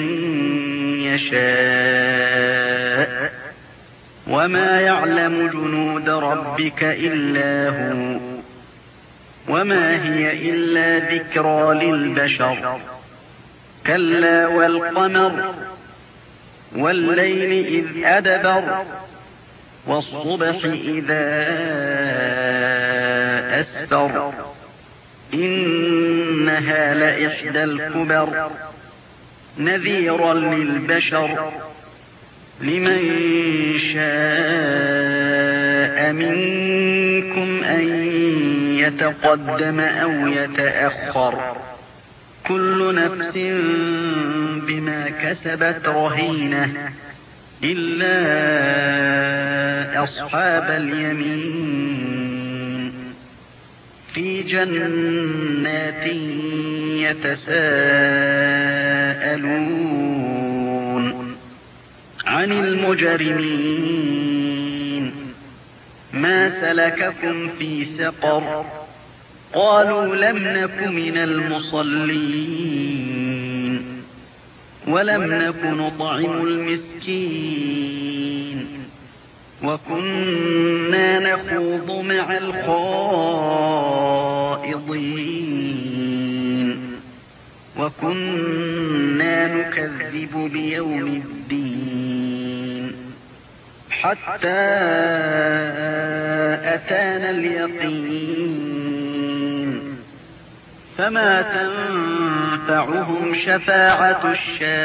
يشاء وما يعلم جنود ربك إلا هو وما هي إلا ذكرى للبشر كلا والقمر والليل إذ أدبر والصبح إذا أسفر إنها لإحدى الكبر نذيرا للبشر لمن شاء منكم أن يتقدم أو يتأخر كل نفس بما كسبت رهينة إلا أصحاب اليمين في جنات يتساءلون عن المجرمين ما سلككم في سقر قالوا لم نك من المصلين ولم نك نطعم المسكين وكنا نخوض مع الخائضين وكنا نكذب بيوم الدين حتى أتانا اليقين فما تنفعهم شفاعة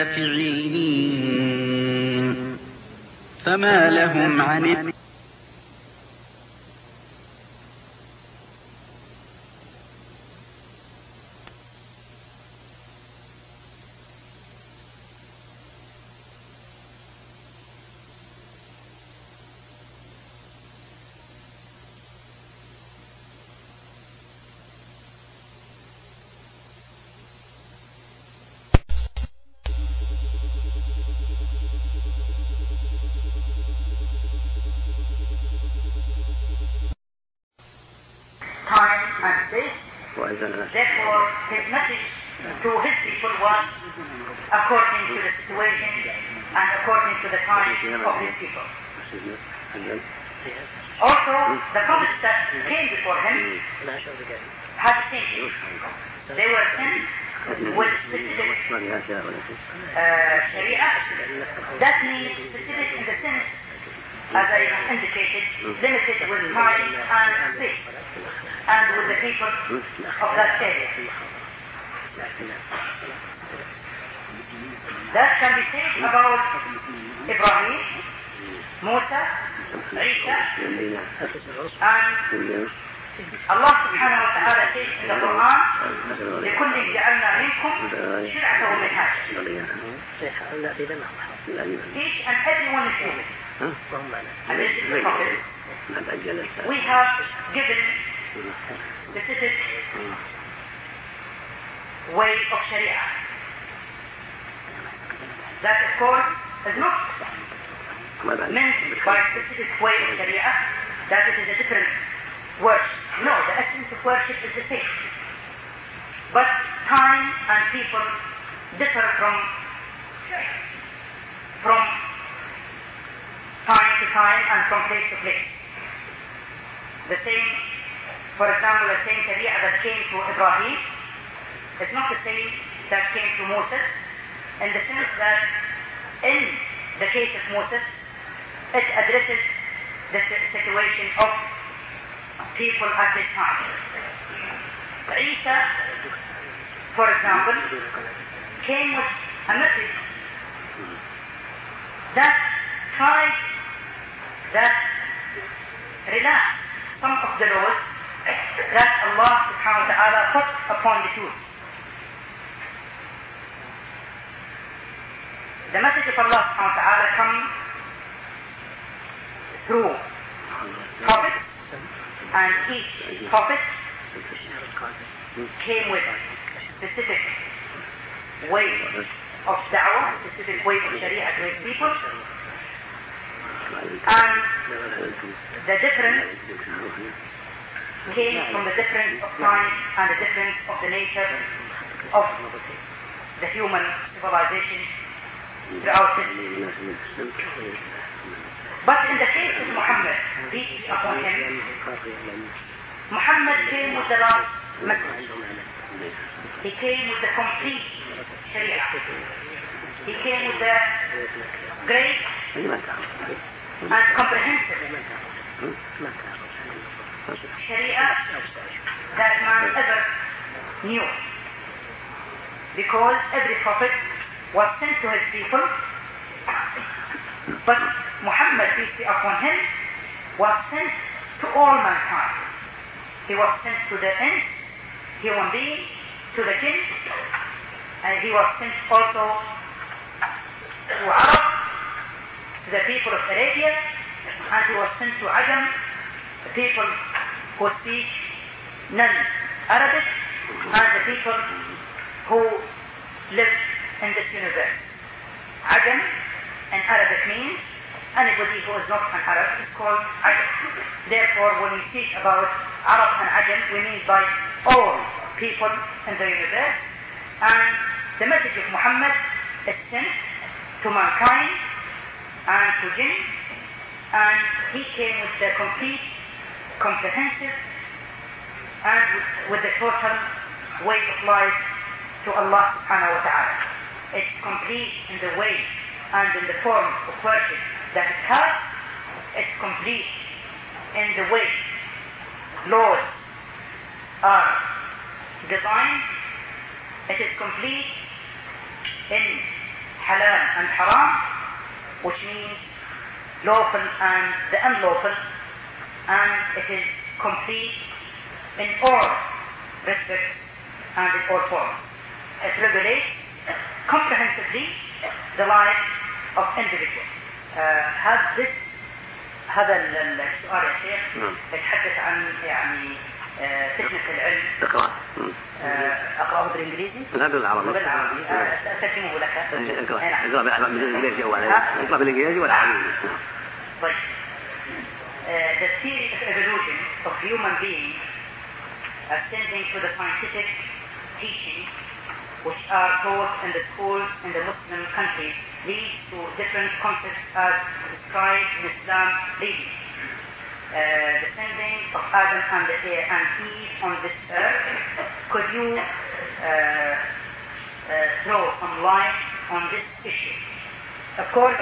الشافعين فما لهم عن time and space. Therefore, his message to his people was according to the situation and according to the time of his people. Also, the prophets that came before him had sinned. They were sent with specific sharia. That means specific in the sense, as I have indicated, limited with time and space, and with the people of that area. That can be said about Ibrahim, Musa, Isa, and Allah subhanahu wa ta'ala says in the Quran, لكل جعلنا منكم شرعة ومنهاجا. Each and every one is human. And this is the prophet. We have given specific way of Sharia. That of course is not meant by specific way of Sharia, that it is a different worship. No, the essence of worship is the same. But time and people differ from time to time and from place to place. The same, for example, the same Sharia that came to Ibrahim is not the same that came to Moses, in the sense that in the case of Moses, it addresses the situation of people at this time. Isa, for example, came with a message that tried, that relaxed some of the laws that Allah subhanahu wa ta'ala put upon the Jews. The message of Allah subhanahu wa ta'ala comes through prophets, and each prophet came with specific way of da'wah, specific way of sharia to his people, and the difference came from the difference of time and the difference of the nature of the human civilization throughout history. But in the case of Muhammad, peace be upon him, Muhammad came with the last message. He came with the complete Sharia. He came with the great and comprehensive Sharia that man ever knew. Because every prophet was sent to his people, but Muhammad, peace be upon him, was sent to all mankind. He was sent to the ants, human beings, to the jinn, and he was sent also to Arab, to the people of Arabia, and he was sent to Ajam, the people who speak non-Arabic, and the people who live in this universe. Ajam in Arabic means anybody who is not an Arab is called Ajam. Therefore, when we speak about Arab and Ajam, we mean by all people in the universe. And the message of Muhammad is sent to mankind and to jinn, and he came with the complete, comprehensive, and with the total way of life to Allah subhanahu wa ta'ala. It's complete in the way and in the form of worship that it has. It's complete in the way laws are designed. It is complete in halal and haram, which means lawful and the unlawful, and it is complete in all respects and in all forms. It regulates comprehensively the life of individuals. هذا السؤال يا شيخ يتحدث عن يعني فتنة العلم. أقرأه بالإنجليزي؟ لا بالعربي. بالعربي. أترجمه لك. اقرأ بالإنجليزي أولا. اقرأ بالإنجليزي والعربي. طيب. The theory of evolution of human beings ascending to the scientific teachings which are taught in the schools in the Muslim countries leads to different concepts as described in Islam leading. Descending of Adam and Eve on this earth. Could you throw some light on this issue? Of course,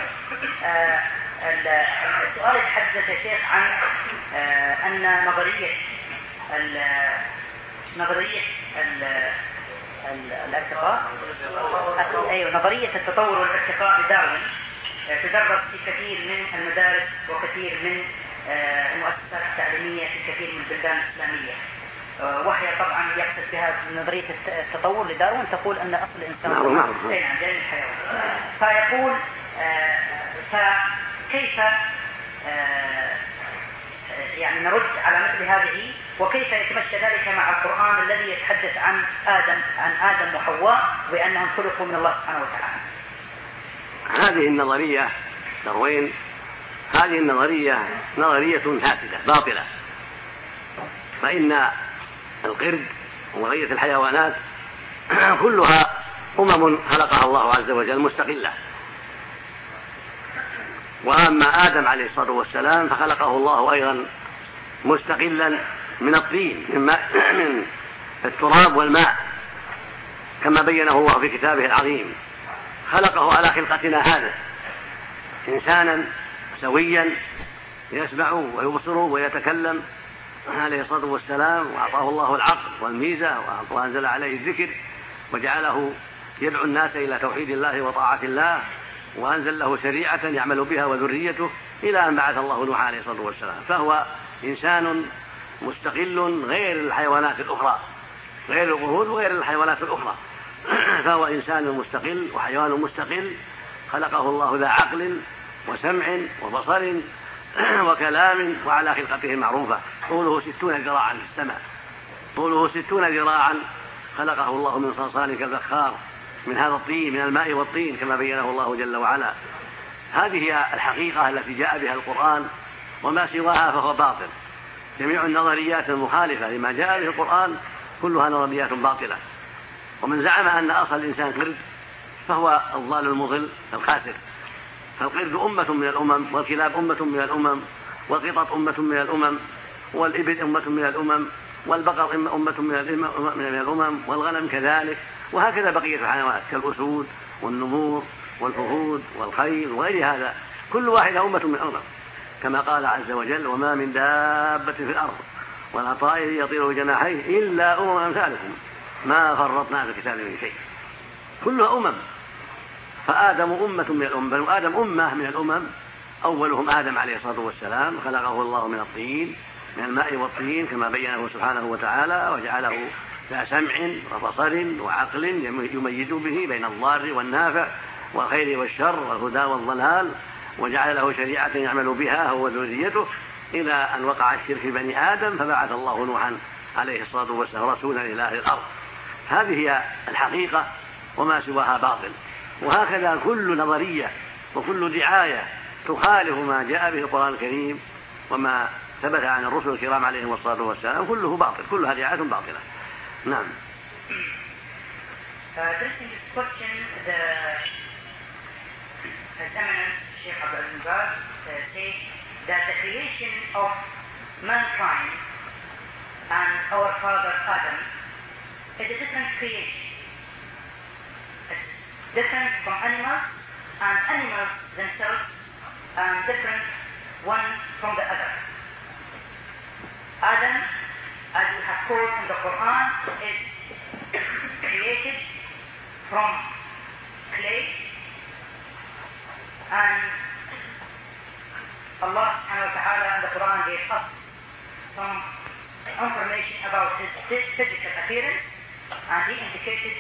السؤال يتحدث يا شيخ عن أن نظرية الارتقاء، أيوة، نظرية التطور والارتقاء لداروين تدرس في كثير من المدارس وكثير من المؤسسات التعليمية في كثير من البلدان الإسلامية، وهي طبعا يقصد بها نظرية التطور لداروين تقول أن أصل الإنسان نعم جانب الحيوان. فيقول فكيف يعني نرد على مثل هذه، وكيف يتمشى ذلك مع القرآن الذي يتحدث عن آدم وحواء وأنهم خلقوا من الله سبحانه وتعالى. هذه النظرية داروين هذه النظرية نظرية فاسدة باطلة، فإن القرد وبقية الحيوانات كلها أمم خلقها الله عز وجل مستقلة، وأما آدم عليه الصلاة والسلام فخلقه الله أيضا مستقلا من الطين من التراب والماء كما بينه الله في كتابه العظيم. خلقه على خلقتنا هذا إنسانا سويا يسمع ويبصر ويتكلم عليه الصلاة والسلام، وأعطاه الله العقل والميزة وأنزل عليه الذكر وجعله يدعو الناس إلى توحيد الله وطاعة الله، وأنزل له شريعة يعمل بها وذريته إلى أن بعث الله نوح عليه الصلاة والسلام. فهو إنسان مستقل غير الحيوانات الأخرى، غير القرود وغير الحيوانات الأخرى، فهو إنسان مستقل وحيوان مستقل خلقه الله ذا عقل وسمع وبصر وكلام، وعلى خلقته معروفة. طوله 60 ذراعا في السماء، طوله 60 ذراعا، خلقه الله من صلصال كالفخار، من هذا الطين، من الماء والطين كما بينه الله جل وعلا. هذه هي الحقيقة التي جاء بها القرآن، وما سواها فهو باطل. جميع النظريات المخالفة لما جاء به القرآن كلها نظريات باطلة. ومن زعم أن أصل الإنسان قرد فهو الضال المضل الخاسر. فالقرد أمة من الأمم، والكلاب أمة من الأمم، والقطط أمة من الأمم، والإبل أمة من الأمم، والبقر أمة من الأمم، والغنم كذلك، وهكذا بقية الحيوانات كالأسود والنمور والفهود والخيل وغير هذا، كل واحدة أمة من الأمم، كما قال عز وجل: وما من دابة في الأرض ولا طائر يطير بجناحيه إلا أمم أمثالكم ما فرطنا في الكتاب من شيء، كلها أمم. فآدم أمة من الأمم، بل آدم أمة من الأمم، أولهم آدم عليه الصلاة والسلام، خلقه الله من الطين، من الماء والطين كما بينه سبحانه وتعالى، وجعله ذا سمع وبصر وعقل يميز به بين الضار والنافع والخير والشر والهدى والضلال، وجعل له شريعة يعمل بها هو وذريته، إلى أن وقع الشرك في بني آدم فبعث الله نوحا عليه الصلاة والسلام رسولا إلى أهل الأرض. هذه هي الحقيقة وما سواها باطل. وهكذا كل نظرية وكل دعاية تخالف ما جاء به القرآن الكريم وما ثبت عن الرسل الكرام عليهم الصلاة والسلام كله باطل، كلها دعاية باطلة. نعم. Addressing this question, the eminent Sheikh Abdul Aziz bin Baz says that the creation of mankind and our father Adam is a different creation. It's different from animals, and animals themselves are different one from the other. Adam, as we have called in the Quran, is created from clay, and Allah subhanahu wa ta'ala in the Quran gave us some information about his physical appearance, and he indicated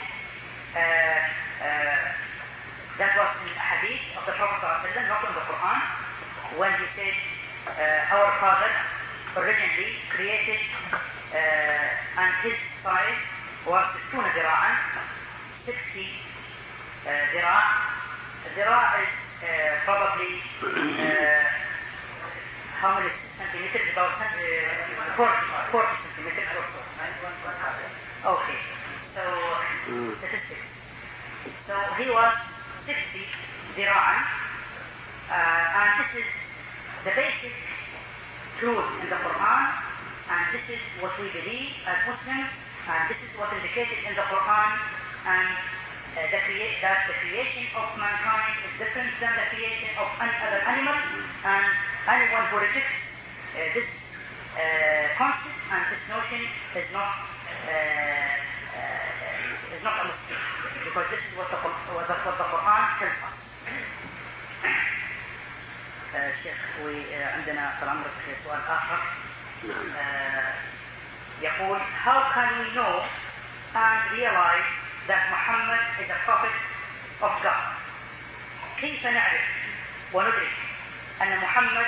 that was in the hadith of the Prophet ﷺ, not in the Quran, when he said our father originally created and his size was 60 ذراعا. 60 ذراع. ذراع is probably how many centimeters? About 40 centimeters or so. Okay. So statistics. So he was 60 ذراعا, and this is the basic truth in the Quran, and this is what we believe as Muslims, and this is what is indicated in the Quran, and that the creation of mankind is different than the creation of any other animal, and anyone who rejects this concept and this notion is not a Muslim, because this is what the Quran tells us. شيخ عندنا طال عمرك سؤال آخر يقول: How can we know and realize that Muhammad is a prophet of God? كيف نعرف وندرك أن محمد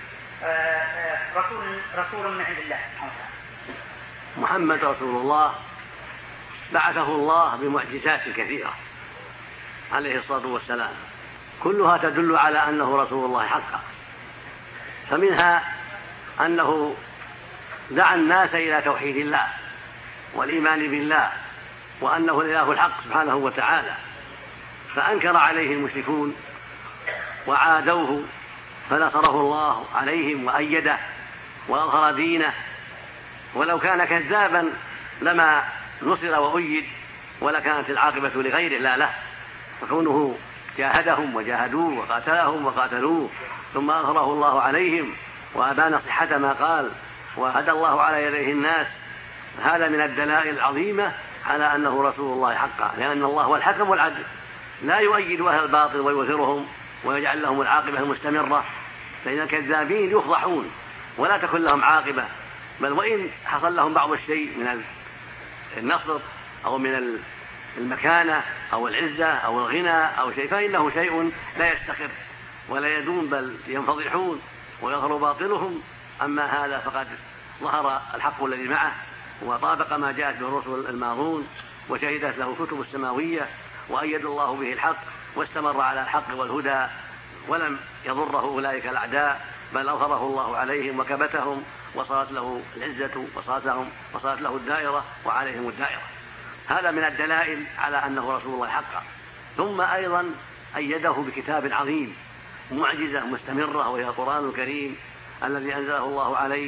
رسول من عند الله سبحانه وتعالى؟ محمد رسول الله بعثه الله بمعجزات كثيرة عليه الصلاة والسلام، كلها تدل على أنه رسول الله حقا. فمنها أنه دعا الناس إلى توحيد الله والإيمان بالله وأنه الإله الحق سبحانه وتعالى، فأنكر عليه المشركون وعادوه، فنصره الله عليهم وأيده وأظهر دينه، ولو كان كذابا لما نصر وأيد ولكانت العاقبة لغيره لا له، فكونه جاهدهم وجاهدوه وقاتلهم وقاتلوه ثم أظهره الله عليهم وأبان صحة ما قال وهدى الله على يديه الناس، هذا من الدلائل العظيمة على أنه رسول الله حقا، لأن الله هو الحكم والعدل، لا يؤيد أهل الباطل ويظهرهم ويجعل لهم العاقبة المستمرة، فإن الكذابين يفضحون ولا تكون لهم عاقبة، بل وإن حصل لهم بعض الشيء من النصر أو من المكانة أو العزة أو الغنى أو شيء، فإنه شيء لا يستقر ولا يدوم، بل ينفضحون ويظهر باطلهم. أما هذا فقد ظهر الحق الذي معه وطابق ما جاءت به الرسل الماضون، وشهدت له الكتب السماوية، وأيد الله به الحق واستمر على الحق والهدى، ولم يضره أولئك الأعداء، بل أظهره الله عليهم وكبتهم، وصارت له العزة وصارت له الدائرة وعليهم الدائرة. هذا من الدلائل على أنه رسول الله حقا. ثم أيضا أيده بكتاب عظيم، معجزة مستمرة، وهي القرآن الكريم الذي أنزله الله عليه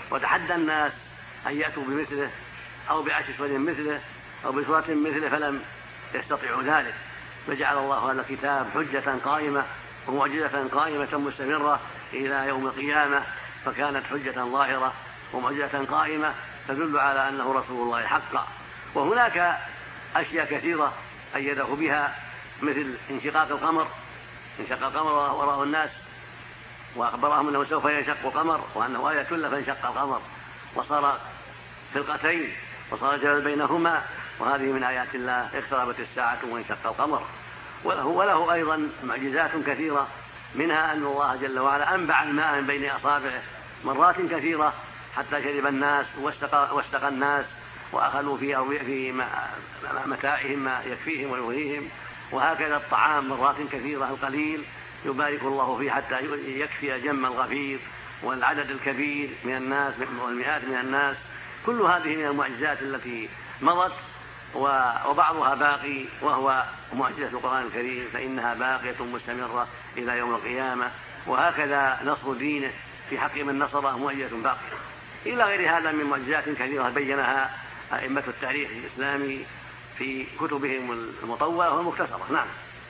وتحدى الناس أن يأتوا بمثله أو بأسود مثله أو بصورة مثله فلم يستطيعوا ذلك، فجعل الله هذا الكتاب حجة قائمة ومعجزة قائمة مستمرة إلى يوم القيامة، فكانت حجة ظاهرة ومعجزة قائمة تدل على أنه رسول الله حقا. وهناك أشياء كثيرة أيده بها، مثل انشقاق القمر، انشق القمر وراه الناس وأخبرهم أنه سوف ينشق القمر وأنه آية له فانشق القمر وصار فرقتين وصار جبل بينهما، وهذه من آيات الله اقتربت الساعة وانشق القمر. وله أيضا معجزات كثيرة، منها أن الله جل وعلا أنبع الماء من بين أصابعه مرات كثيرة حتى شرب الناس واستقى الناس وأخذوا في متاعهم ما يكفيهم ويغنيهم. وهكذا الطعام مرات كثيرة، القليل يبارك الله فيه حتى يكفي جم الغفير والعدد الكبير من الناس والمئات من الناس. كل هذه من المعجزات التي مضت، وبعضها باقي وهو معجزة القرآن الكريم، فإنها باقية مستمرة إلى يوم القيامة. وهكذا نصر دينه في حق من نصره معجزة باقية، إلى غير هذا من معجزات كثيرة بينها أئمة التاريخ الإسلامي في كتبهم المطولة والمختصرة. نعم.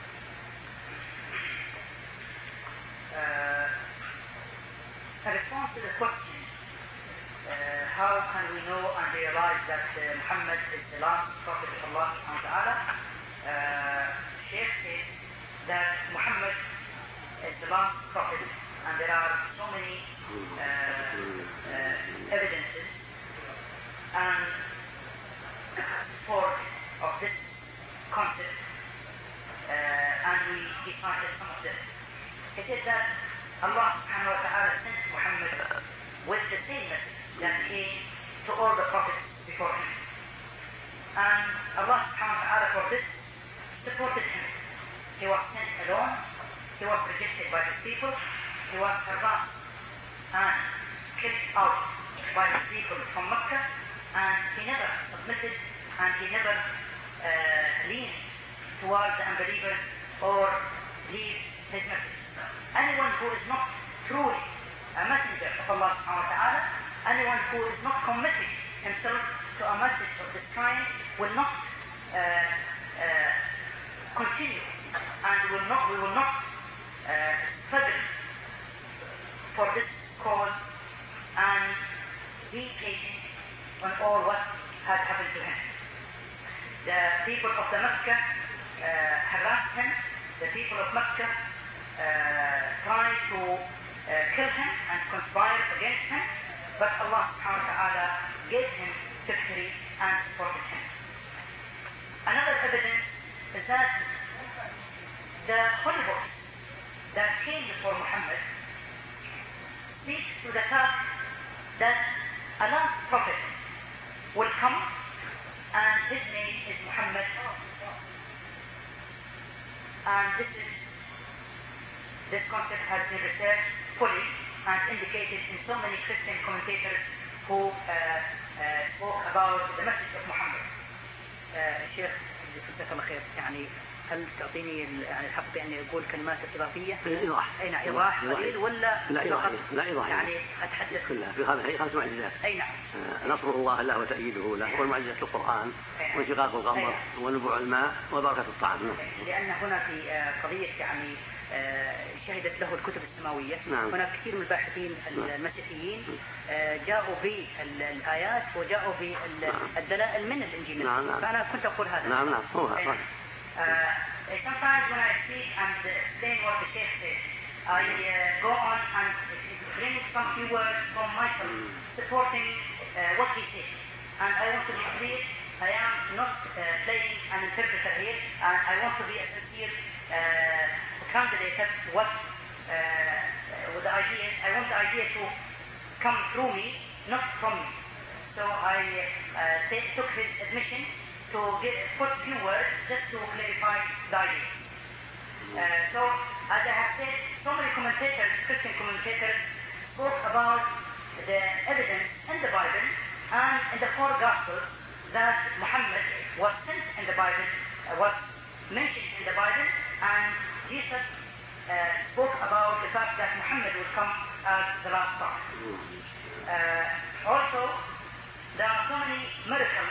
A response to the question, how can we know and realize that Muhammad is the last prophet of Allah subhanahu wa ta'ala? Sheikh says that Muhammad is the last prophet, and there are so many evidences and support of this concept, and we decided some of this. It is that Allah subhanahu wa ta'ala sent Muhammad with the same message that came to all the prophets before him. And Allah subhanahu wa ta'ala for this supported him. He was sent alone, he was rejected by his people, he was harassed and kicked out by his people from Mecca, and he never submitted and he never leaned towards the unbelievers or leave his message. Anyone who is not truly a messenger of Allah subhanahu wa ta'ala, anyone who is not committing himself to a message of this kind will not continue, and we will not struggle for this cause and be patient on all what has happened to him. The people of the Mecca harassed him, the people of Mecca tried to kill him and conspire against him, but Allah subhanahu wa ta'ala gave him victory and supported him. Another evidence is that the Holy Book that came before Muhammad speaks to the fact that a last prophet will come, and his name is Muhammad, and this concept has been researched fully and indicated in so many Christian commentators who spoke about the message of Muhammad. الشيخ جزاك الله خير، يعني هل تعطيني يعني الحق بأني أقول كلمات إضافية؟ إيضاح. أي نعم، إيضاح قليل ولا؟ لا إيضاح. لا إيضاح. يعني أتحدث كلها في هذه 5 معجزات. أي نعم. نصر الله له وتأييده له، والمعجزة القرآن، وانشقاق القمر، ونبوع الماء، وبركة الطعام. لأن هنا في قضية يعني شهدت له الكتب السماوية. نعم. هناك كثير من الباحثين المسيحيين جاءوا بالآيات وجاءوا بالدلائل من الإنجيل. نعم. فأنا كنت أقول هذا. نعم هو هذا. Sometimes when I speak and explain what the Sheikh says, I go on and bring some few words from myself supporting what he says. And I want to be clear, I am not playing an interpreter here, and I want to be a sincere candidate at what the idea is. I want the idea to come through me, not from me. So I took his admission to put few words just to clarify the idea. So as I have said, so many commentators, Christian commentators, spoke about the evidence in the Bible and in the 4 Gospels that Muhammad was sent in the Bible, was mentioned in the Bible, and Jesus spoke about the fact that Muhammad would come as the last prophet. Also, there are so many miracles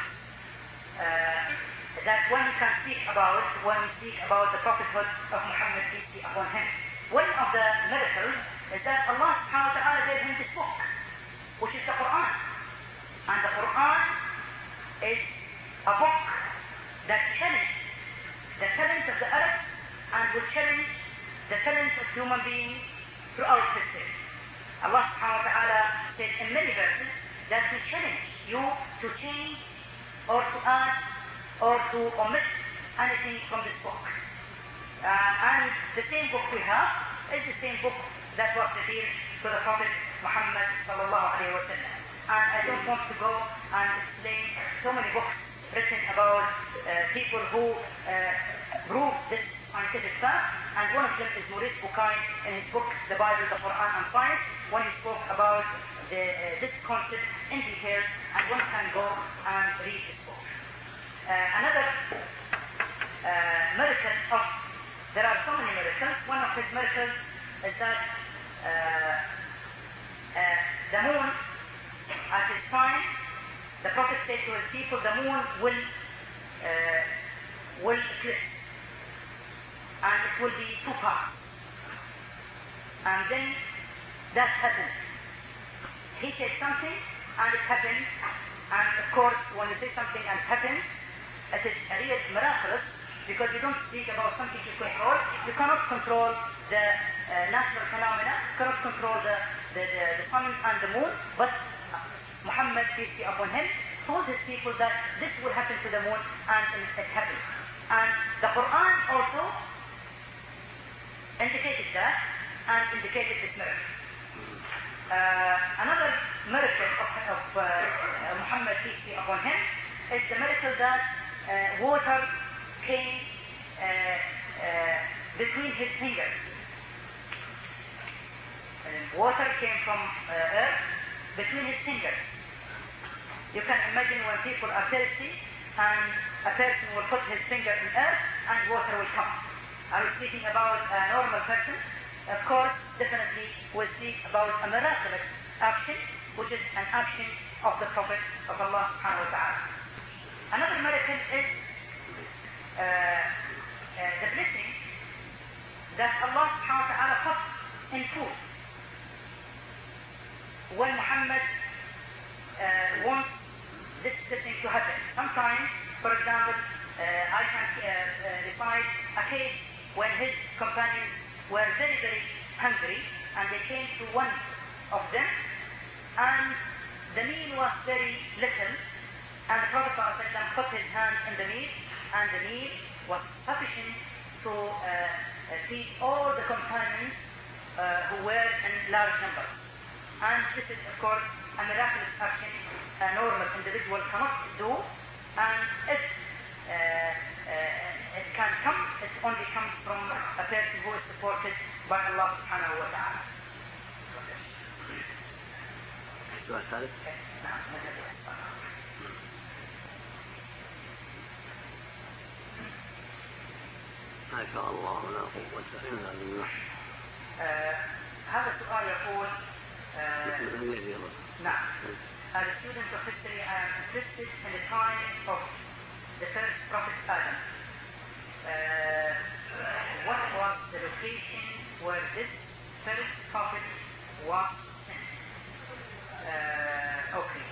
that one can speak about when we speak about the prophethood of Muhammad, peace be upon him. One of the miracles is that Allah subhanahu wa ta'ala gave him this book, which is the Quran. And the Quran is a book that challenges the talents of the Arabs and will challenge the talents of human beings throughout history. Allah subhanahu wa ta'ala said in many verses that we challenge you to change or to add or to omit anything from this book. And the same book we have is the same book that was revealed to the Prophet Muhammad sallallahu alayhi wa sallam. And I don't want to go and explain so many books written about people who prove this scientific fact. And one of them is Maurice Bucaille in his book, The Bible, the Quran and Science, when he spoke about this concept in detail, and one can go and read this book. Another miracle of, there are so many miracles. One of his miracles is that the moon, at its time, the Prophet said to his people, the moon will eclipse, and it will be two parts. And then that happened. He said something, and it happened. And of course, when you say something and it happens, it is a real miraculous, because you don't speak about something you control. You cannot control the natural phenomena, you cannot control the sun and the moon, but Muhammad, peace be upon him, told his people that this will happen to the moon, and it happened. And the Quran also indicated that, and indicated this miracle. Another miracle of Muhammad, peace be upon him, is the miracle that water came between his fingers. Water came from earth between his fingers. You can imagine when people are thirsty and a person will put his finger in earth and water will come. Are we speaking about a normal person? Of course, definitely we'll speak about a miraculous action, which is an action of the Prophet of Allah subhanahu wa ta'ala. Another miracle is the blessing that Allah subhanahu wa ta'ala put in food. When Muhammad wants this blessing to happen, sometimes, for example, I can recite a case when his companions were very, very hungry, and they came to one of them, and the meal was very little, and the Prophet ﷺ put his hand in the meal, and the meal was sufficient to feed all the companions who were in large numbers. And this is, of course, a miraculous action a normal individual cannot do, and if it can come, it only comes from a person who is supported by Allah subhanahu wa ta'ala. السؤال الثالث. ما شاء الله لا قوة إلا بالله. هذا السؤال يقول نعم. As a student of history, I am interested in the time of the first prophet Adam. What was the location where this first prophet was sent? Okay.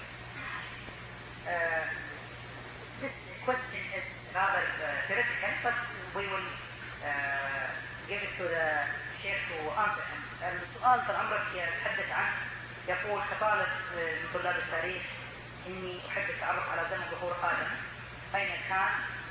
This question is rather theoretical, but we will give it to the Sheikh to answer him. السؤال طال عمرك يتحدث عن يقول كطالب من طلاب التاريخ إني أحب التعرف على زمن ظهور آدم، أين كان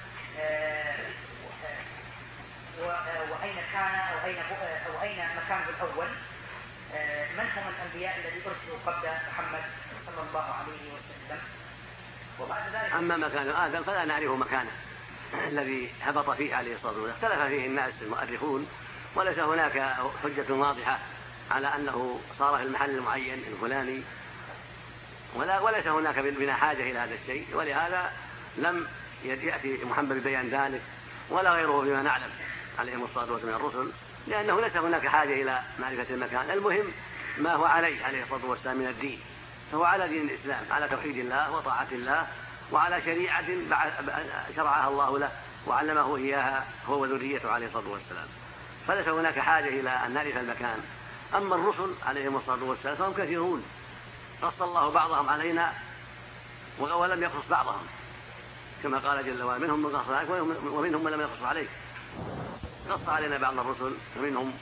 وأين كان أو أين مكانه الأول، من هم الأنبياء الذين أرسلوا قبل محمد صلى الله عليه وسلم. وبعد ذلك أما مكان آدم فلا نعرف مكانه الذي هبط فيه عليه الصلاة والسلام، اختلف فيه الناس المؤرخون، وليس هناك حجة واضحة على أنه صار في المحل المعين الفلاني، وليس هناك بنا حاجة إلى هذا الشيء، ولهذا لم يأتي محمد ببيان ذلك ولا غيره بما نعلم عليهم الصلاة والسلام من الرسل، لأنه ليس هناك حاجة إلى معرفة المكان. المهم ما هو عليه الصلاة والسلام من الدين، فهو على دين الإسلام، على توحيد الله وطاعة الله، وعلى شريعة شرعها الله له وعلمه إياها هو وذريته عليه الصلاة والسلام، فليس هناك حاجة إلى أن نعرف المكان. أما الرسل عليهم الصلاة والسلام فهم كثيرون، قص الله بعضهم علينا ولم يقص بعضهم، كما قال جل وعلا: منهم من قص عليك ومنهم من لم يقص عليك. قص علينا بعض الرسل، ومنهم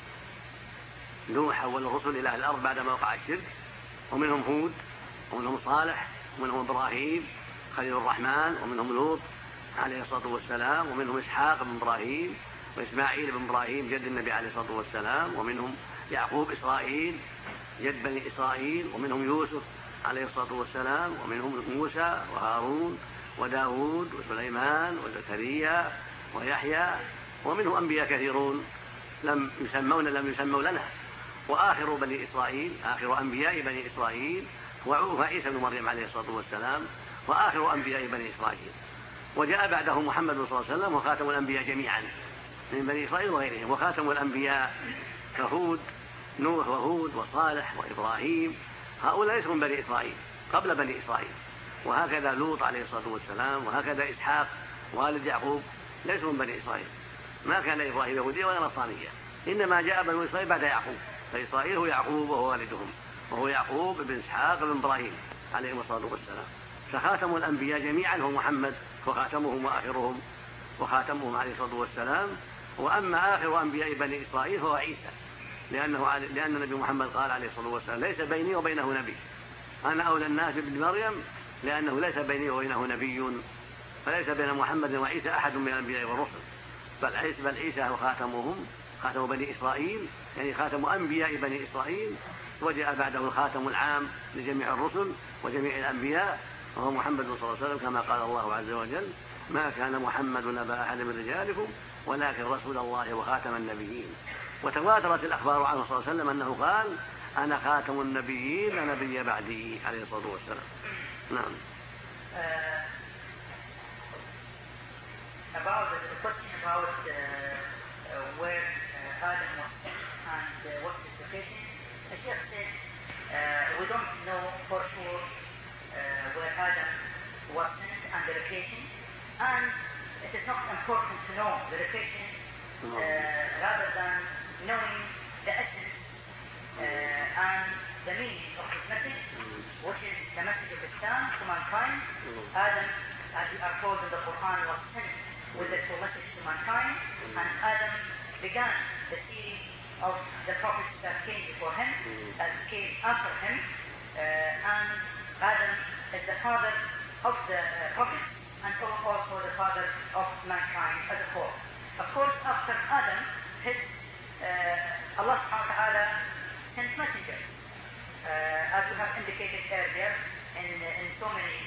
نوح أول الرسل إلى أهل الأرض بعدما وقع الشرك، ومنهم هود، ومنهم صالح، ومنهم إبراهيم خليل الرحمن، ومنهم لوط عليه الصلاة والسلام، ومنهم إسحاق بن إبراهيم وإسماعيل بن إبراهيم جد النبي عليه الصلاة والسلام، ومنهم يعقوب إسرائيل جد بني إسرائيل، ومنهم يوسف عليه الصلاة والسلام، ومنهم موسى وهارون وداود وسليمان وزكريا ويحيى، ومنهم أنبياء كثيرون لم يسموا لنا. وآخر بني إسرائيل، آخر أنبياء بني إسرائيل هو عيسى بن مريم عليه الصلاة والسلام، وآخر أنبياء بني إسرائيل. وجاء بعده محمد صلى الله عليه وسلم وخاتم الأنبياء جميعا من بني إسرائيل وغيرهم، وخاتم الأنبياء كهود نوح وهود وصالح وإبراهيم، هؤلاء ليسوا من بني إسرائيل قبل بني إسرائيل. وهكذا لوط عليه الصلاة والسلام، وهكذا إسحاق والد يعقوب ليسوا من بني إسرائيل. ما كان إبراهيم يهوديا ولا نصرانيا، إنما جاء بنو إسرائيل بعد يعقوب، فإسرائيل هو يعقوب وهو والدهم، وهو يعقوب بن إسحاق بن إبراهيم عليهم الصلاة والسلام. فخاتم الأنبياء جميعا هو محمد، وخاتمهم وآخرهم وخاتمهم عليه الصلاة والسلام. وأما آخر أنبياء بني إسرائيل هو عيسى، لأن النبي محمد قال عليه الصلاة والسلام: ليس بيني وبينه نبي، أنا أولى الناس بابن مريم لأنه ليس بيني وبينه نبي، فليس بين محمد وعيسى أحد من الأنبياء والرسل، بل عيسى هو خاتمهم، خاتم بني إسرائيل، يعني خاتم أنبياء بني إسرائيل. وجاء بعده الخاتم العام لجميع الرسل وجميع الأنبياء، وهو محمد صلى الله عليه وسلم، كما قال الله عز وجل: ما كان محمد أبا أحد من رجالكم ولكن رسول الله وخاتم النبيين. وتواترت الأخبار عنه صلى الله عليه وسلم أنه قال: أنا خاتم النبيين لا نبي بعدي عليه الصلاة والسلام. نعم. About the question about where Adam was and what is the location, the Sheikh said we don't know for sure where Adam was sent and the location, and it is not important to know the location rather than knowing the essence and the meaning of his message, which is the message of Islam to mankind. Adam, as we are told in the Quran, was sent with the true message to mankind, and Adam began the series of the prophets that came before him, that came after him, and Adam is the father of the prophets and also the father of mankind as a whole. Of course, after Adam, Allah subhanahu wa ta'ala sent messengers, as we have indicated earlier in so many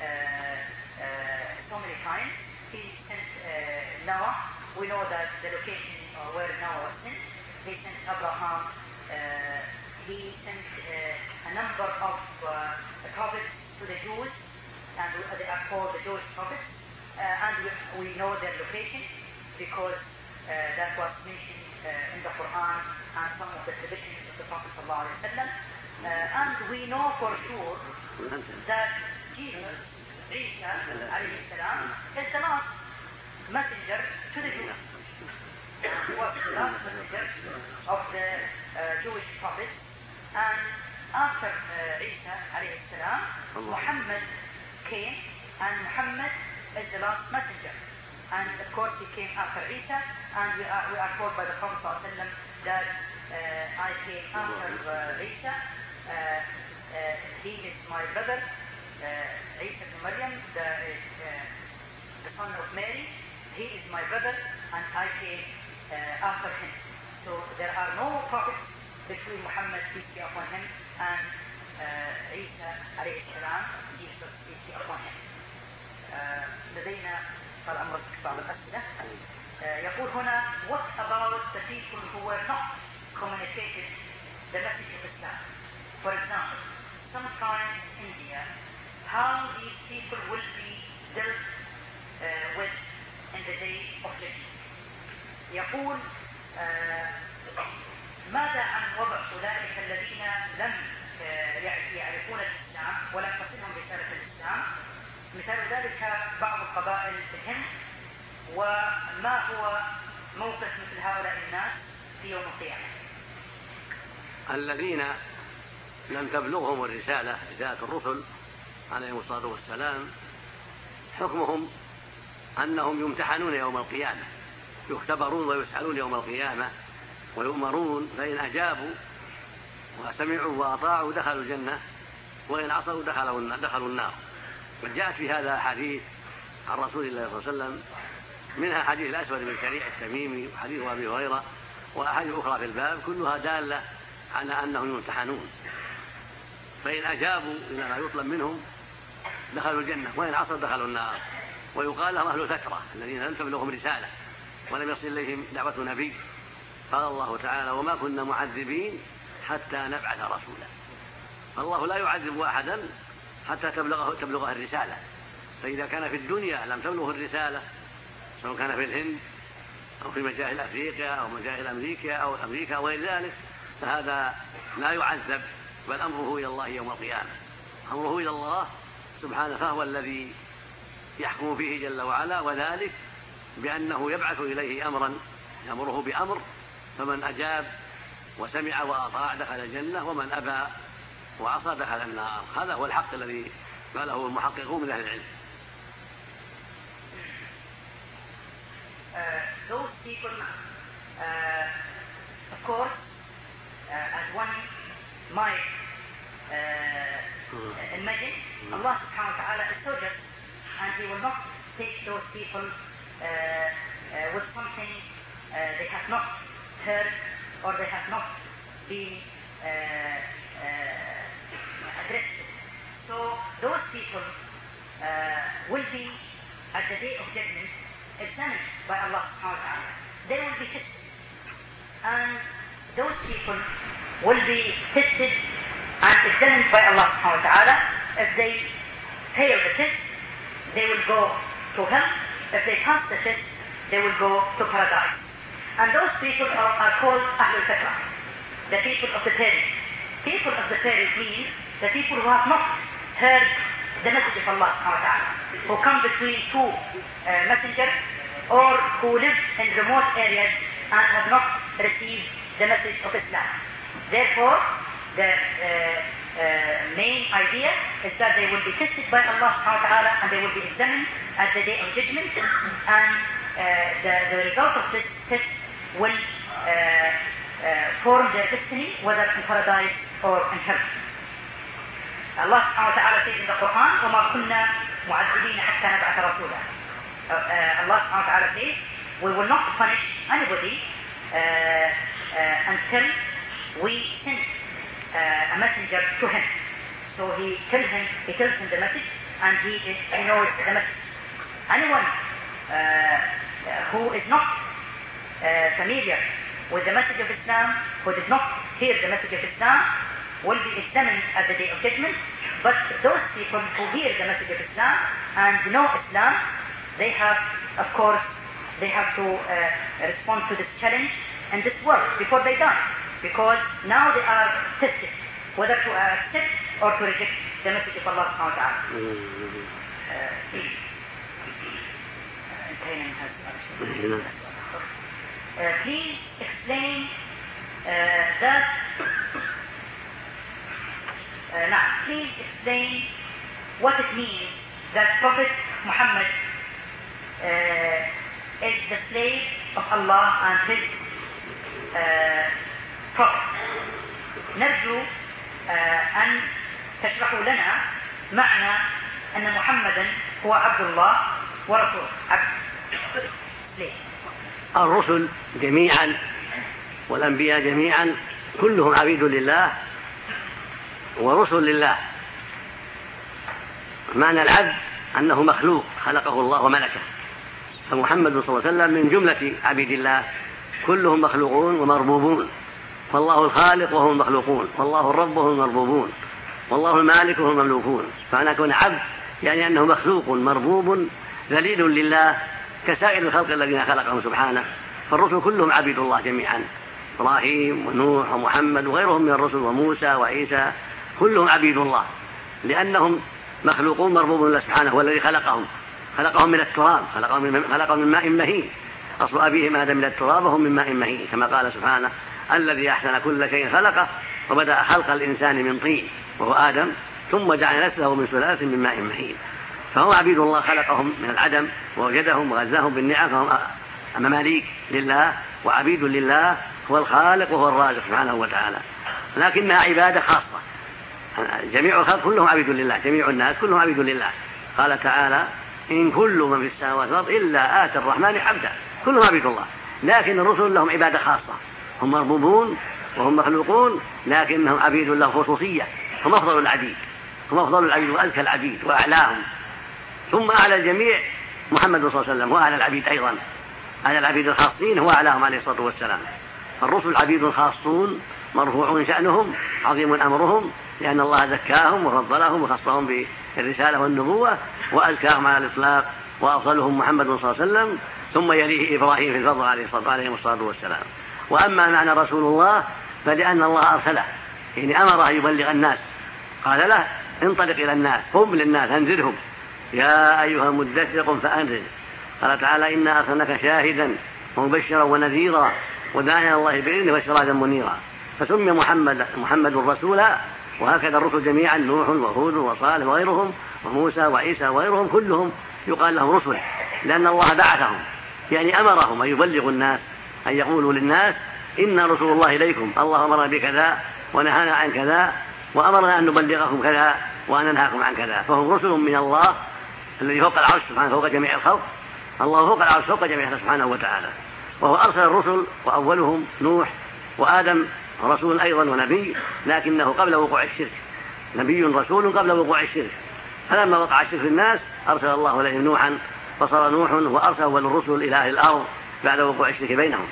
times. He sent Noah. We know that the location where Noah was sent. He sent Abraham. He sent a number of prophets to the Jews, and they are called the Jewish prophets. And we know their location because that was mentioned in the Quran and some of the traditions of the Prophet ﷺ. And we know for sure that Jesus, Isa alayhi salam, is the last messenger to the Jews. He was the last messenger of the Jewish prophets. And after Isa alayhi salam, Muhammad came, and Muhammad is the last messenger. And of course he came after Isa, and we are told by the Prophet ﷺ that I came after Isa. He is my brother, Isa ibn Maryam, the son of Mary. He is my brother, and I came after him. So there are no prophets between Muhammad, peace be upon him, and Isa alayhi salam, Jesus, peace be upon him. لدينا صار أمر بعض الأسئلة. يقول هنا: what about the people who were not communicated the message of Islam? For example, sometimes in India, how these people will be dealt with in the day of judgment. يقول: ماذا عن وضع أولئك الذين لم يعرفون الإسلام ولم تصلهم رسالة الإسلام. مثال ذلك بعض القبائل في الهند. وما هو موقف مثل هؤلاء الناس في يوم القيامة؟ الذين لم تبلغهم رسالة الرسل عليهم الصلاة والسلام حكمهم أنهم يمتحنون يوم القيامة، يختبرون ويسألون يوم القيامة ويؤمرون، فإن أجابوا وسمعوا وأطاعوا دخلوا الجنة، وإن عصوا دخلوا النار. وجاءت في هذا حديث عن رسول الله صلى الله عليه وسلم، منها حديث الأسود بن شريع التميمي وحديث أبي هريرة وأحاديث أخرى في الباب، كلها دالة على أنهم يمتحنون، فإن أجابوا إلى ما يطلب منهم دخلوا الجنة، وإن عصوا دخلوا النار. ويقال لهم أهل الفترة الذين لم تبلغهم رسالة ولم يصل إليهم دعوة نبي. قال الله تعالى: وما كنا معذبين حتى نبعث رسولا. فالله لا يعذب أحدا حتى تبلغه الرسالة. فإذا كان في الدنيا لم تبلغه الرسالة، سواء كان في الهند أو في مجاهل أفريقيا أو مجاهل أمريكا أو غير ذلك، فهذا لا يعذب، بل أمره إلى الله يوم القيامة. أمره إلى الله سبحانه، فهو الذي يحكم فيه جل وعلا، وذلك بأنه يبعث إليه أمرا يأمره بأمر، فمن أجاب وسمع وأطاع دخل الجنة، ومن أبى وعصى دخل النار. هذا هو الحق الذي قاله المحققون من أهل العلم. Those people, of course, as one might imagine, Allah subhanahu wa ta'ala is so just, and He will not take those people with something they have not heard or they have not been addressed. So those people will be, at the day of judgment, examined by Allah subhanahu wa ta'ala. They will be tested, and those people will be tested and examined by Allah subhanahu wa ta'ala. If they fail the test, they will go to hell. If they pass the test, they will go to paradise. And those people are called Ahlul Fatra, the people of the period. People of the period means the people who have not heard the message of Allah subhanahu wa ta'ala, who come between two messengers, or who live in remote areas and have not received the message of Islam. Therefore, the main idea is that they will be tested by Allah subhanahu wa ta'ala, and they will be examined at the day of judgment, and the result of this test will form their destiny, whether in paradise or in hell. Allah subhanahu wa ta'ala says in the Quran, وَمَا كُنَّا مُعَذِّبِينَ حَتَّى نَبْعَثَ رَسُولًا. Allah subhanahu wa ta'ala says, we will not punish anybody until we send a messenger to him. So he tells him the message, and he knows the message. Anyone who is not familiar with the message of Islam, who did not hear the message of Islam, will be examined at the day of judgment. But those people who hear the message of Islam and know Islam, they have, of course, they have to respond to this challenge in this world before they die, because now they are tested whether to accept or to reject the message of Allah subhanahu wa ta'ala. Please explain that. Please explain what it means that Prophet Muhammad is the slave of Allah and his prophet. نرجو أن تشرحوا لنا معنى أن محمدا هو عبد الله ورسوله. الرسل جميعا والأنبياء جميعا كلهم عبيد لله ورسل لله. معنى العبد أنه مخلوق خلقه الله وملكه، فمحمد صلى الله عليه وسلم من جملة عبيد الله، كلهم مخلوقون ومربوبون، فالله الخالق وهم المخلوقون، والله الرب وهم المربوبون، والله المالك وهم المملوكون. فأنا أكون عبد يعني أنه مخلوق مربوب ذليل لله كسائر الخلق الذين خلقهم سبحانه. فالرسل كلهم عبيد الله جميعا، إبراهيم ونوح ومحمد وغيرهم من الرسل وموسى وعيسى، كلهم عبيد الله. لأنهم مخلوقون مربوبون الله سبحانه، هو الذي خلقهم من التراب، خلقهم من ماء مهين، أصل أبيهم آدم من التراب وهم من ماء مهين، كما قال سبحانه الذي أحسن كل شيء خلقه وبدأ خلق الإنسان من طين وهو آدم ثم جعل نسله من سلالة من ماء مهين. فهم عبيد الله خلقهم من العدم ووجدهم وغزاهم بالنعم، فهم مماليك لله وعبيد لله، هو الخالق وهو الرازق سبحانه وتعالى، لكنها عبادة خاصة. جميع الخلق كلهم عبيد لله، جميع الناس كلهم عبيد لله. قال تعالى إن كل من في السماوات والأرض إلا آتي الرحمن عبدا، كلهم عبيد الله، لكن الرسل لهم عبادة خاصة، هم مربوبون وهم مخلوقون لكنهم عبيد الله خصوصية، هم أفضل العبيد، هم أفضل العبيد وأزكى العبيد وأعلاهم. ثم أعلى الجميع محمد صلى الله عليه وسلم، وأعلى العبيد أيضا، أعلى العبيد الخاصين هو أعلاهم عليه الصلاة والسلام. فالرسل عبيد خاصون مرفوعون شأنهم عظيم أمرهم، لأن الله زكاهم وفضلهم وخصهم بالرسالة والنبوة وأزكاهم على الإطلاق، وأفضلهم محمد صلى الله عليه وسلم، ثم يليه إبراهيم في الفضل عليه الصلاة والسلام. وأما معنى رسول الله فلأن الله أرسله، يعني أمره يبلغ الناس، قال له انطلق إلى الناس، قم للناس أنذرهم يا أيها المدثر قم فأنذر. قال تعالى إنا أرسلناك شاهدا ومبشرا ونذيرا وداعيا الله بإذنه وسراجا منيرا. فسمي محمد رسولا، وهكذا الرسل جميعا نوح وهود وصالح وغيرهم وموسى وعيسى وغيرهم كلهم يقال لهم رسل، لأن الله بعثهم، يعني أمرهم أن يبلغوا الناس، أن يقولوا للناس إنا رسول الله إليكم، الله أمرنا بكذا ونهانا عن كذا وأمرنا أن نبلغكم كذا وأن ننهاكم عن كذا. فهم رسل من الله الذي فوق العرش سبحانه، فوق جميع الخلق، الله فوق العرش فوق جميع الخلق سبحانه وتعالى. وهو أرسل الرسل وأولهم نوح، وآدم رسول أيضا ونبي، لكنه قبل وقوع الشرك، نبي رسول قبل وقوع الشرك. فلما وقع الشرك في الناس أرسل الله إليهم نوحا، فصار نوح وأرسل أول الرسل إلى أهل الأرض بعد وقوع الشرك بينهم.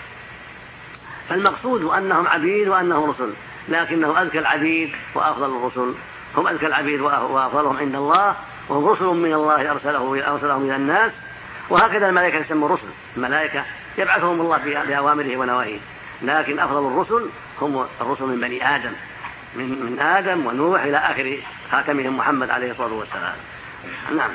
فالمقصود أنهم عبيد وأنهم رسل، لكنه أذكى العبيد وأفضل الرسل، هم أذكى العبيد وأفضلهم عند الله، وهم رسل من الله أرسلهم إلى الناس. وهكذا الملائكة يسموا رسل، الملائكة يبعثهم الله بأوامره ونواهيه، لكن أفضل الرسل هم الرسل من بني آدم، من آدم ونوح إلى آخر خاتمهم محمد عليه الصلاة والسلام. نعم.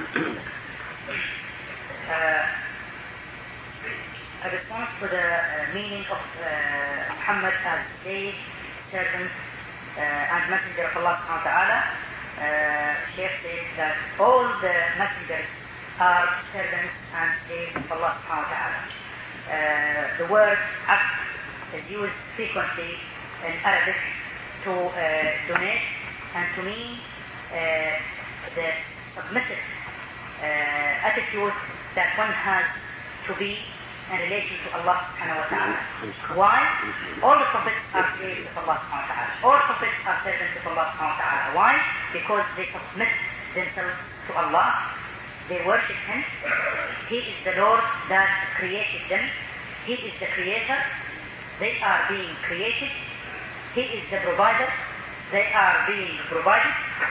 A response to the meaning of Muhammad as slave, servant, and messenger of Allah subhanahu wa ta'ala, Shaykh says that all the messengers are servants and slaves of Allah subhanahu wa ta'ala. The word abd is used frequently in Arabic to donate and to mean the submissive attitude that one has to be in relation to Allah subhanahu wa ta'ala. Why? All the prophets are slaves of Allah subhanahu wa ta'ala. All prophets are servants of Allah subhanahu wa ta'ala. Why? Because they submit themselves to Allah. They worship Him. He is the Lord that created them. He is the Creator. They are being created. He is the provider. They are being provided.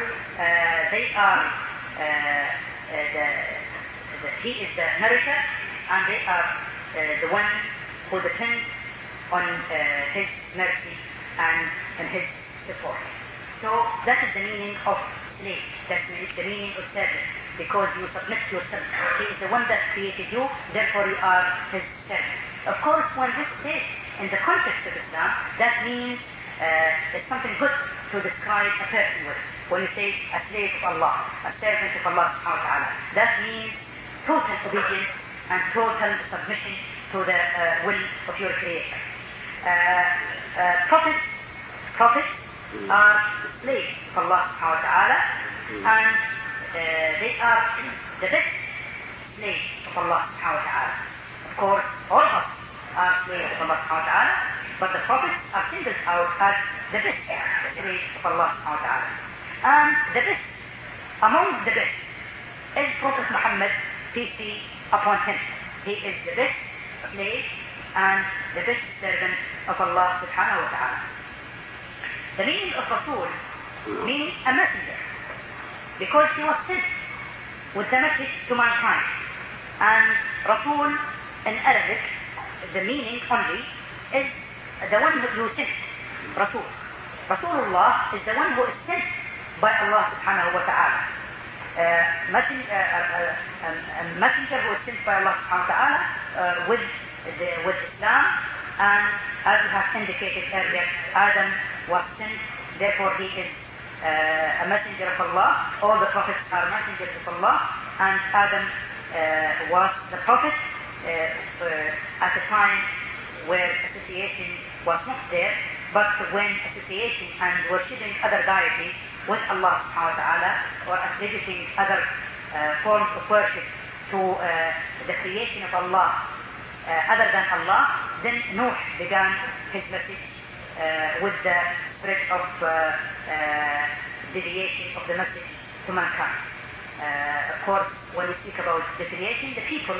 He is the nourisher, and they are the one who depends on His mercy and His support. So that is the meaning of slave. That is the meaning of servant, because you submit yourself. He is the one that created you, therefore you are His servant. Of course, when this is in the context of Islam, that means it's something good to describe a person with. When you say a slave of Allah, a servant of Allah subhanahu wa ta'ala, that means total obedience and total submission to the will of your Creator. Prophets are slaves of Allah subhanahu wa ta'ala, and they are the best slaves of Allah subhanahu wa ta'ala. Of course, all of us are slaves of Allah subhanahu wa ta'ala, but the prophets are singled out as the best slaves of Allah subhanahu wa ta'ala. And the best, among the best, is Prophet Muhammad, peace be upon him. He is the best slave and the best servant of Allah subhanahu wa ta'ala. The meaning of Rasul means a messenger, because he was sent with the message to mankind. And Rasul in Arabic, the meaning only is the one who sent. Rasul. Rasulullah is the one who is sent by Allah subhanahu wa ta'ala. A messenger who was sent by Allah subhanahu wa ta'ala with Islam, and as we have indicated earlier, Adam was sent, therefore he is a messenger of Allah. All the prophets are messengers of Allah, and Adam was the prophet at a time where association was not there, but when association and worshipping other deities with Allah subhanahu wa ta'ala, or attributing other forms of worship to the creation of Allah other than Allah, then Nuh began his message with the spread of deviation of the message to mankind. Of course, when we speak about deviation, the people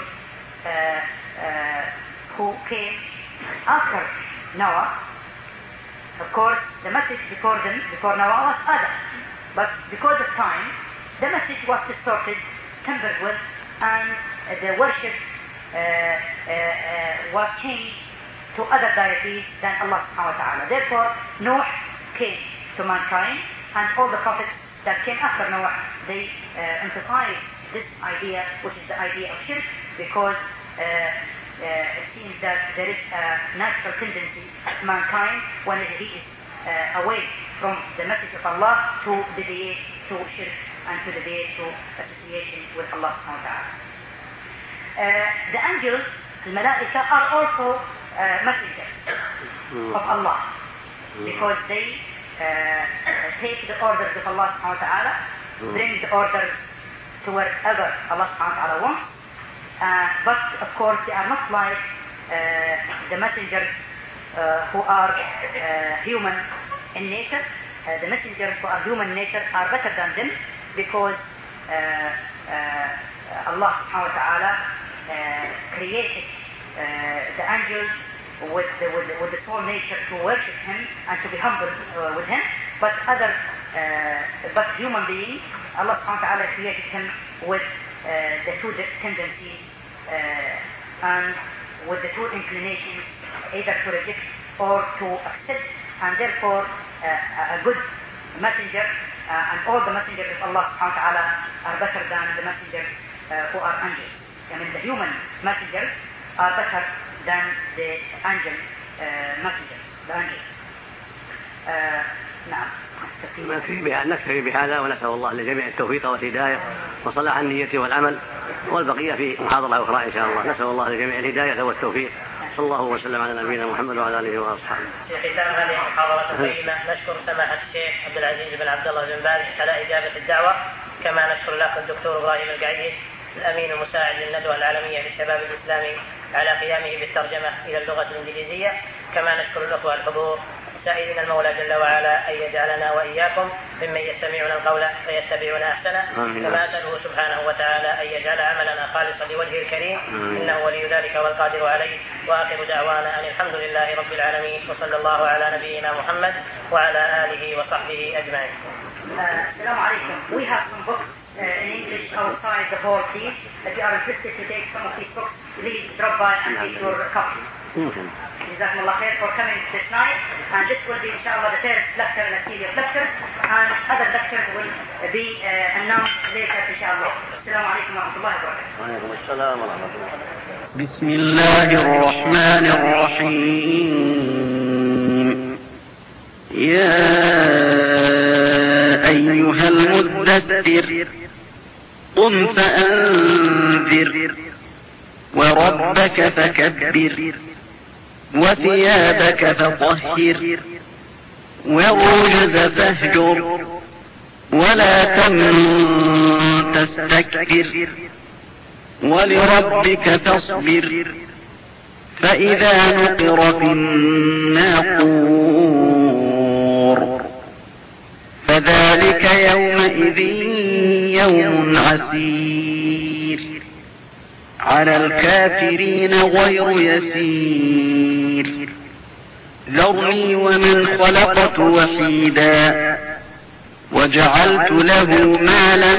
who came after Noah, of course, the message before Noah was Adam. But because of time, the message was distorted, tampered with, and the worship was changed to other deities than Allah subhanahu wa ta'ala. Therefore, Noah came to mankind, and all the prophets that came after Noah, they emphasized this idea, which is the idea of shirk, because it seems that there is a natural tendency of mankind when he is away from the message of Allah to deviate to shirk and to deviate to association with Allah subhanahu wa ta'ala. The angels, the malaika, are also messengers of Allah, because they take the orders of Allah subhanahu wa ta'ala, bring the orders to wherever Allah subhanahu wa ta'ala wants. But of course they are not like the messengers who are human in nature. The messengers who are human in nature are better than them, because Allah subhanahu wa ta'ala created the angels with the soul nature to worship him and to be humble with him. But human beings, Allah subhanahu wa ta'ala created him with the two tendencies and with the two inclinations, either to reject or to accept, and therefore a good messenger and all the messengers of Allah subhanahu wa ta'ala are better than the messengers who are angels. I mean, the human messengers are better than the angel messengers, the angels. نعم. نكتفي بهذا، ونسأل الله لجميع التوفيق والهداية وصلاح النية والعمل، والبقية في محاضرة أخرى إن شاء الله. نسأل الله لجميع الهداية والتوفيق. صلى الله وسلم على نبينا محمد وعلى آله وأصحابه. في ختام هذه المحاضرة الكريمة نشكر سماحة الشيخ عبد العزيز بن عبد الله بن باز على إجابة الدعوة، كما نشكر الأخ الدكتور إبراهيم القعيد الأمين المساعد للندوة العالمية للشباب الإسلامي على قيامه بالترجمة إلى اللغة الإنجليزية، كما نشكر الأخوة الحضور، سائلين المولى جل وعلا أن يجعلنا وإياكم ممن يستمعون القول فيتبعون أحسنه، كما أسأله سبحانه وتعالى أن يجعل عملنا خالصا لوجهه الكريم، إنه ولي ذلك والقادر عليه. وآخر دعوانا أن الحمد لله رب العالمين، وصلى الله على نبينا محمد وعلى آله وصحبه أجمعين. السلام عليكم. We have some books in English outside the hall, please. If you are interested to take some of these books, please drop by and take your copy. جزاكم الله خير for coming this night, and this will be inshallah the third lecture in a series of lectures, and other lectures will be announced later inshallah. السلام عليكم ورحمة الله وبركاته. وعليكم السلام ورحمة الله. بسم الله الرحمن الرحيم. يا أيها المدثر قم فأنذر وربك فكبر وثيابك فطهر والرجز فاهجر ولا تمنن تستكبر ولربك فاصبر فإذا نقر في الناقور فذلك يومئذ يوم عسير على الكافرين غير يسير ذرني ومن خلقت وحيدا وجعلت له مالا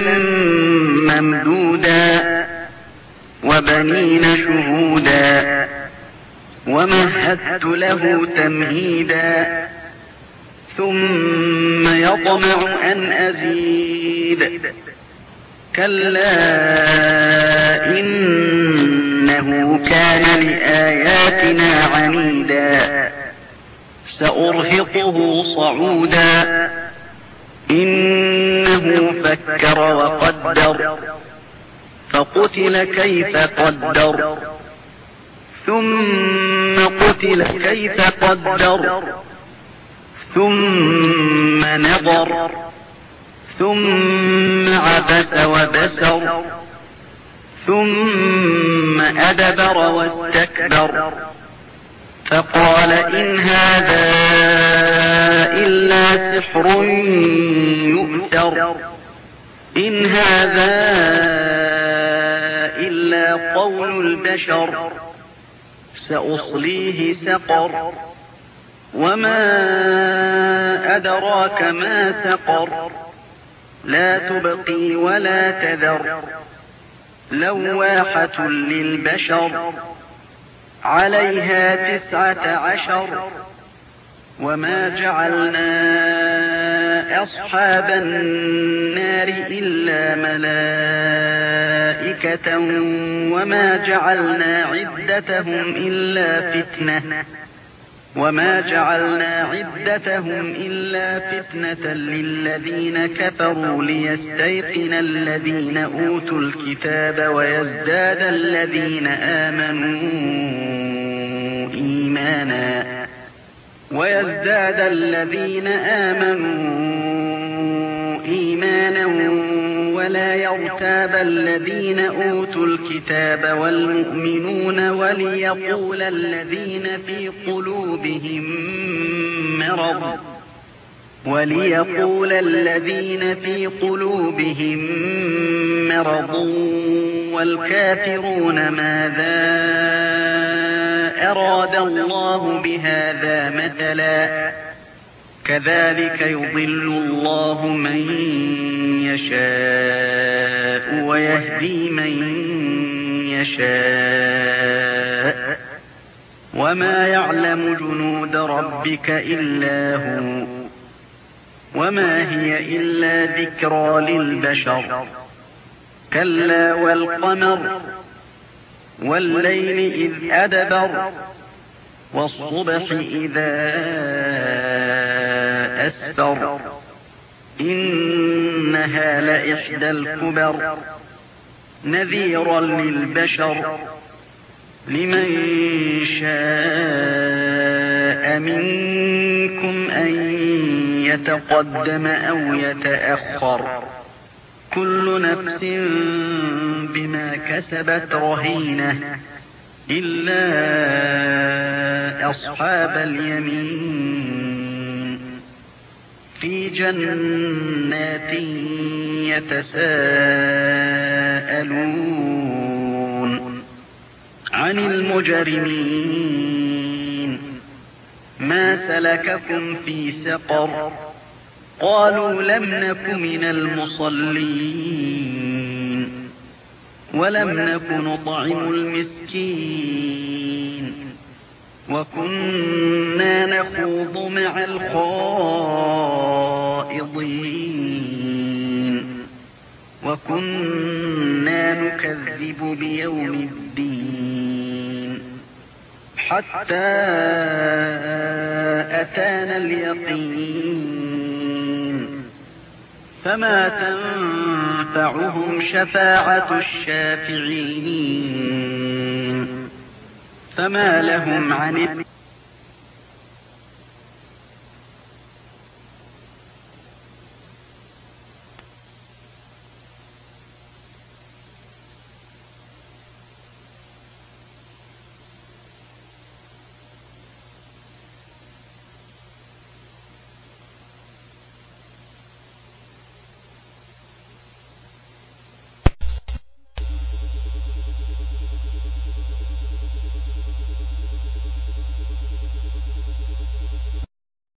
ممدودا وبنين شهودا ومهدت له تمهيدا ثم يطمع أن أزيد كلا إنه كان لآياتنا عنيدا سأرهقه صعودا إنه فكر وقدر فقتل كيف قدر ثم قتل كيف قدر ثم نظر ثم عبس وبسر ثم أدبر واستكبر فقال إن هذا إلا سحر يؤثر إن هذا إلا قول البشر سأصليه سقر وما أدراك ما سقر لا تبقي ولا تذر لواحة للبشر عليها 19 وما جعلنا أصحاب النار إلا ملائكة وما جعلنا عدتهم إلا فتنة للذين كفروا ليستيقن الذين أوتوا الكتاب ويزداد الذين آمنوا إيمانا ولا يرتاب الذين أوتوا الكتاب والمؤمنون وليقول الذين في قلوبهم مرض والكافرون ماذا أراد الله بهذا مثلا كذلك يضل الله من يشاء ويهدي من يشاء وما يعلم جنود ربك إلا هو وما هي إلا ذكرى للبشر كلا والقمر والليل إذ أدبر والصبح إذا أسفر إنها لإحدى الكبر نذيرا للبشر لمن شاء منكم أن يتقدم أو يتأخر كل نفس بما كسبت رهينة إلا أصحاب اليمين في جنات يتساءلون عن المجرمين ما سلككم في سقر قالوا لم نك من المصلين ولم نك نطعم المسكين وكنا نخوض مع الخائضين وكنا نكذب بيوم الدين حتى أتانا اليقين فما تنفعهم شفاعة الشافعين فما لهم عن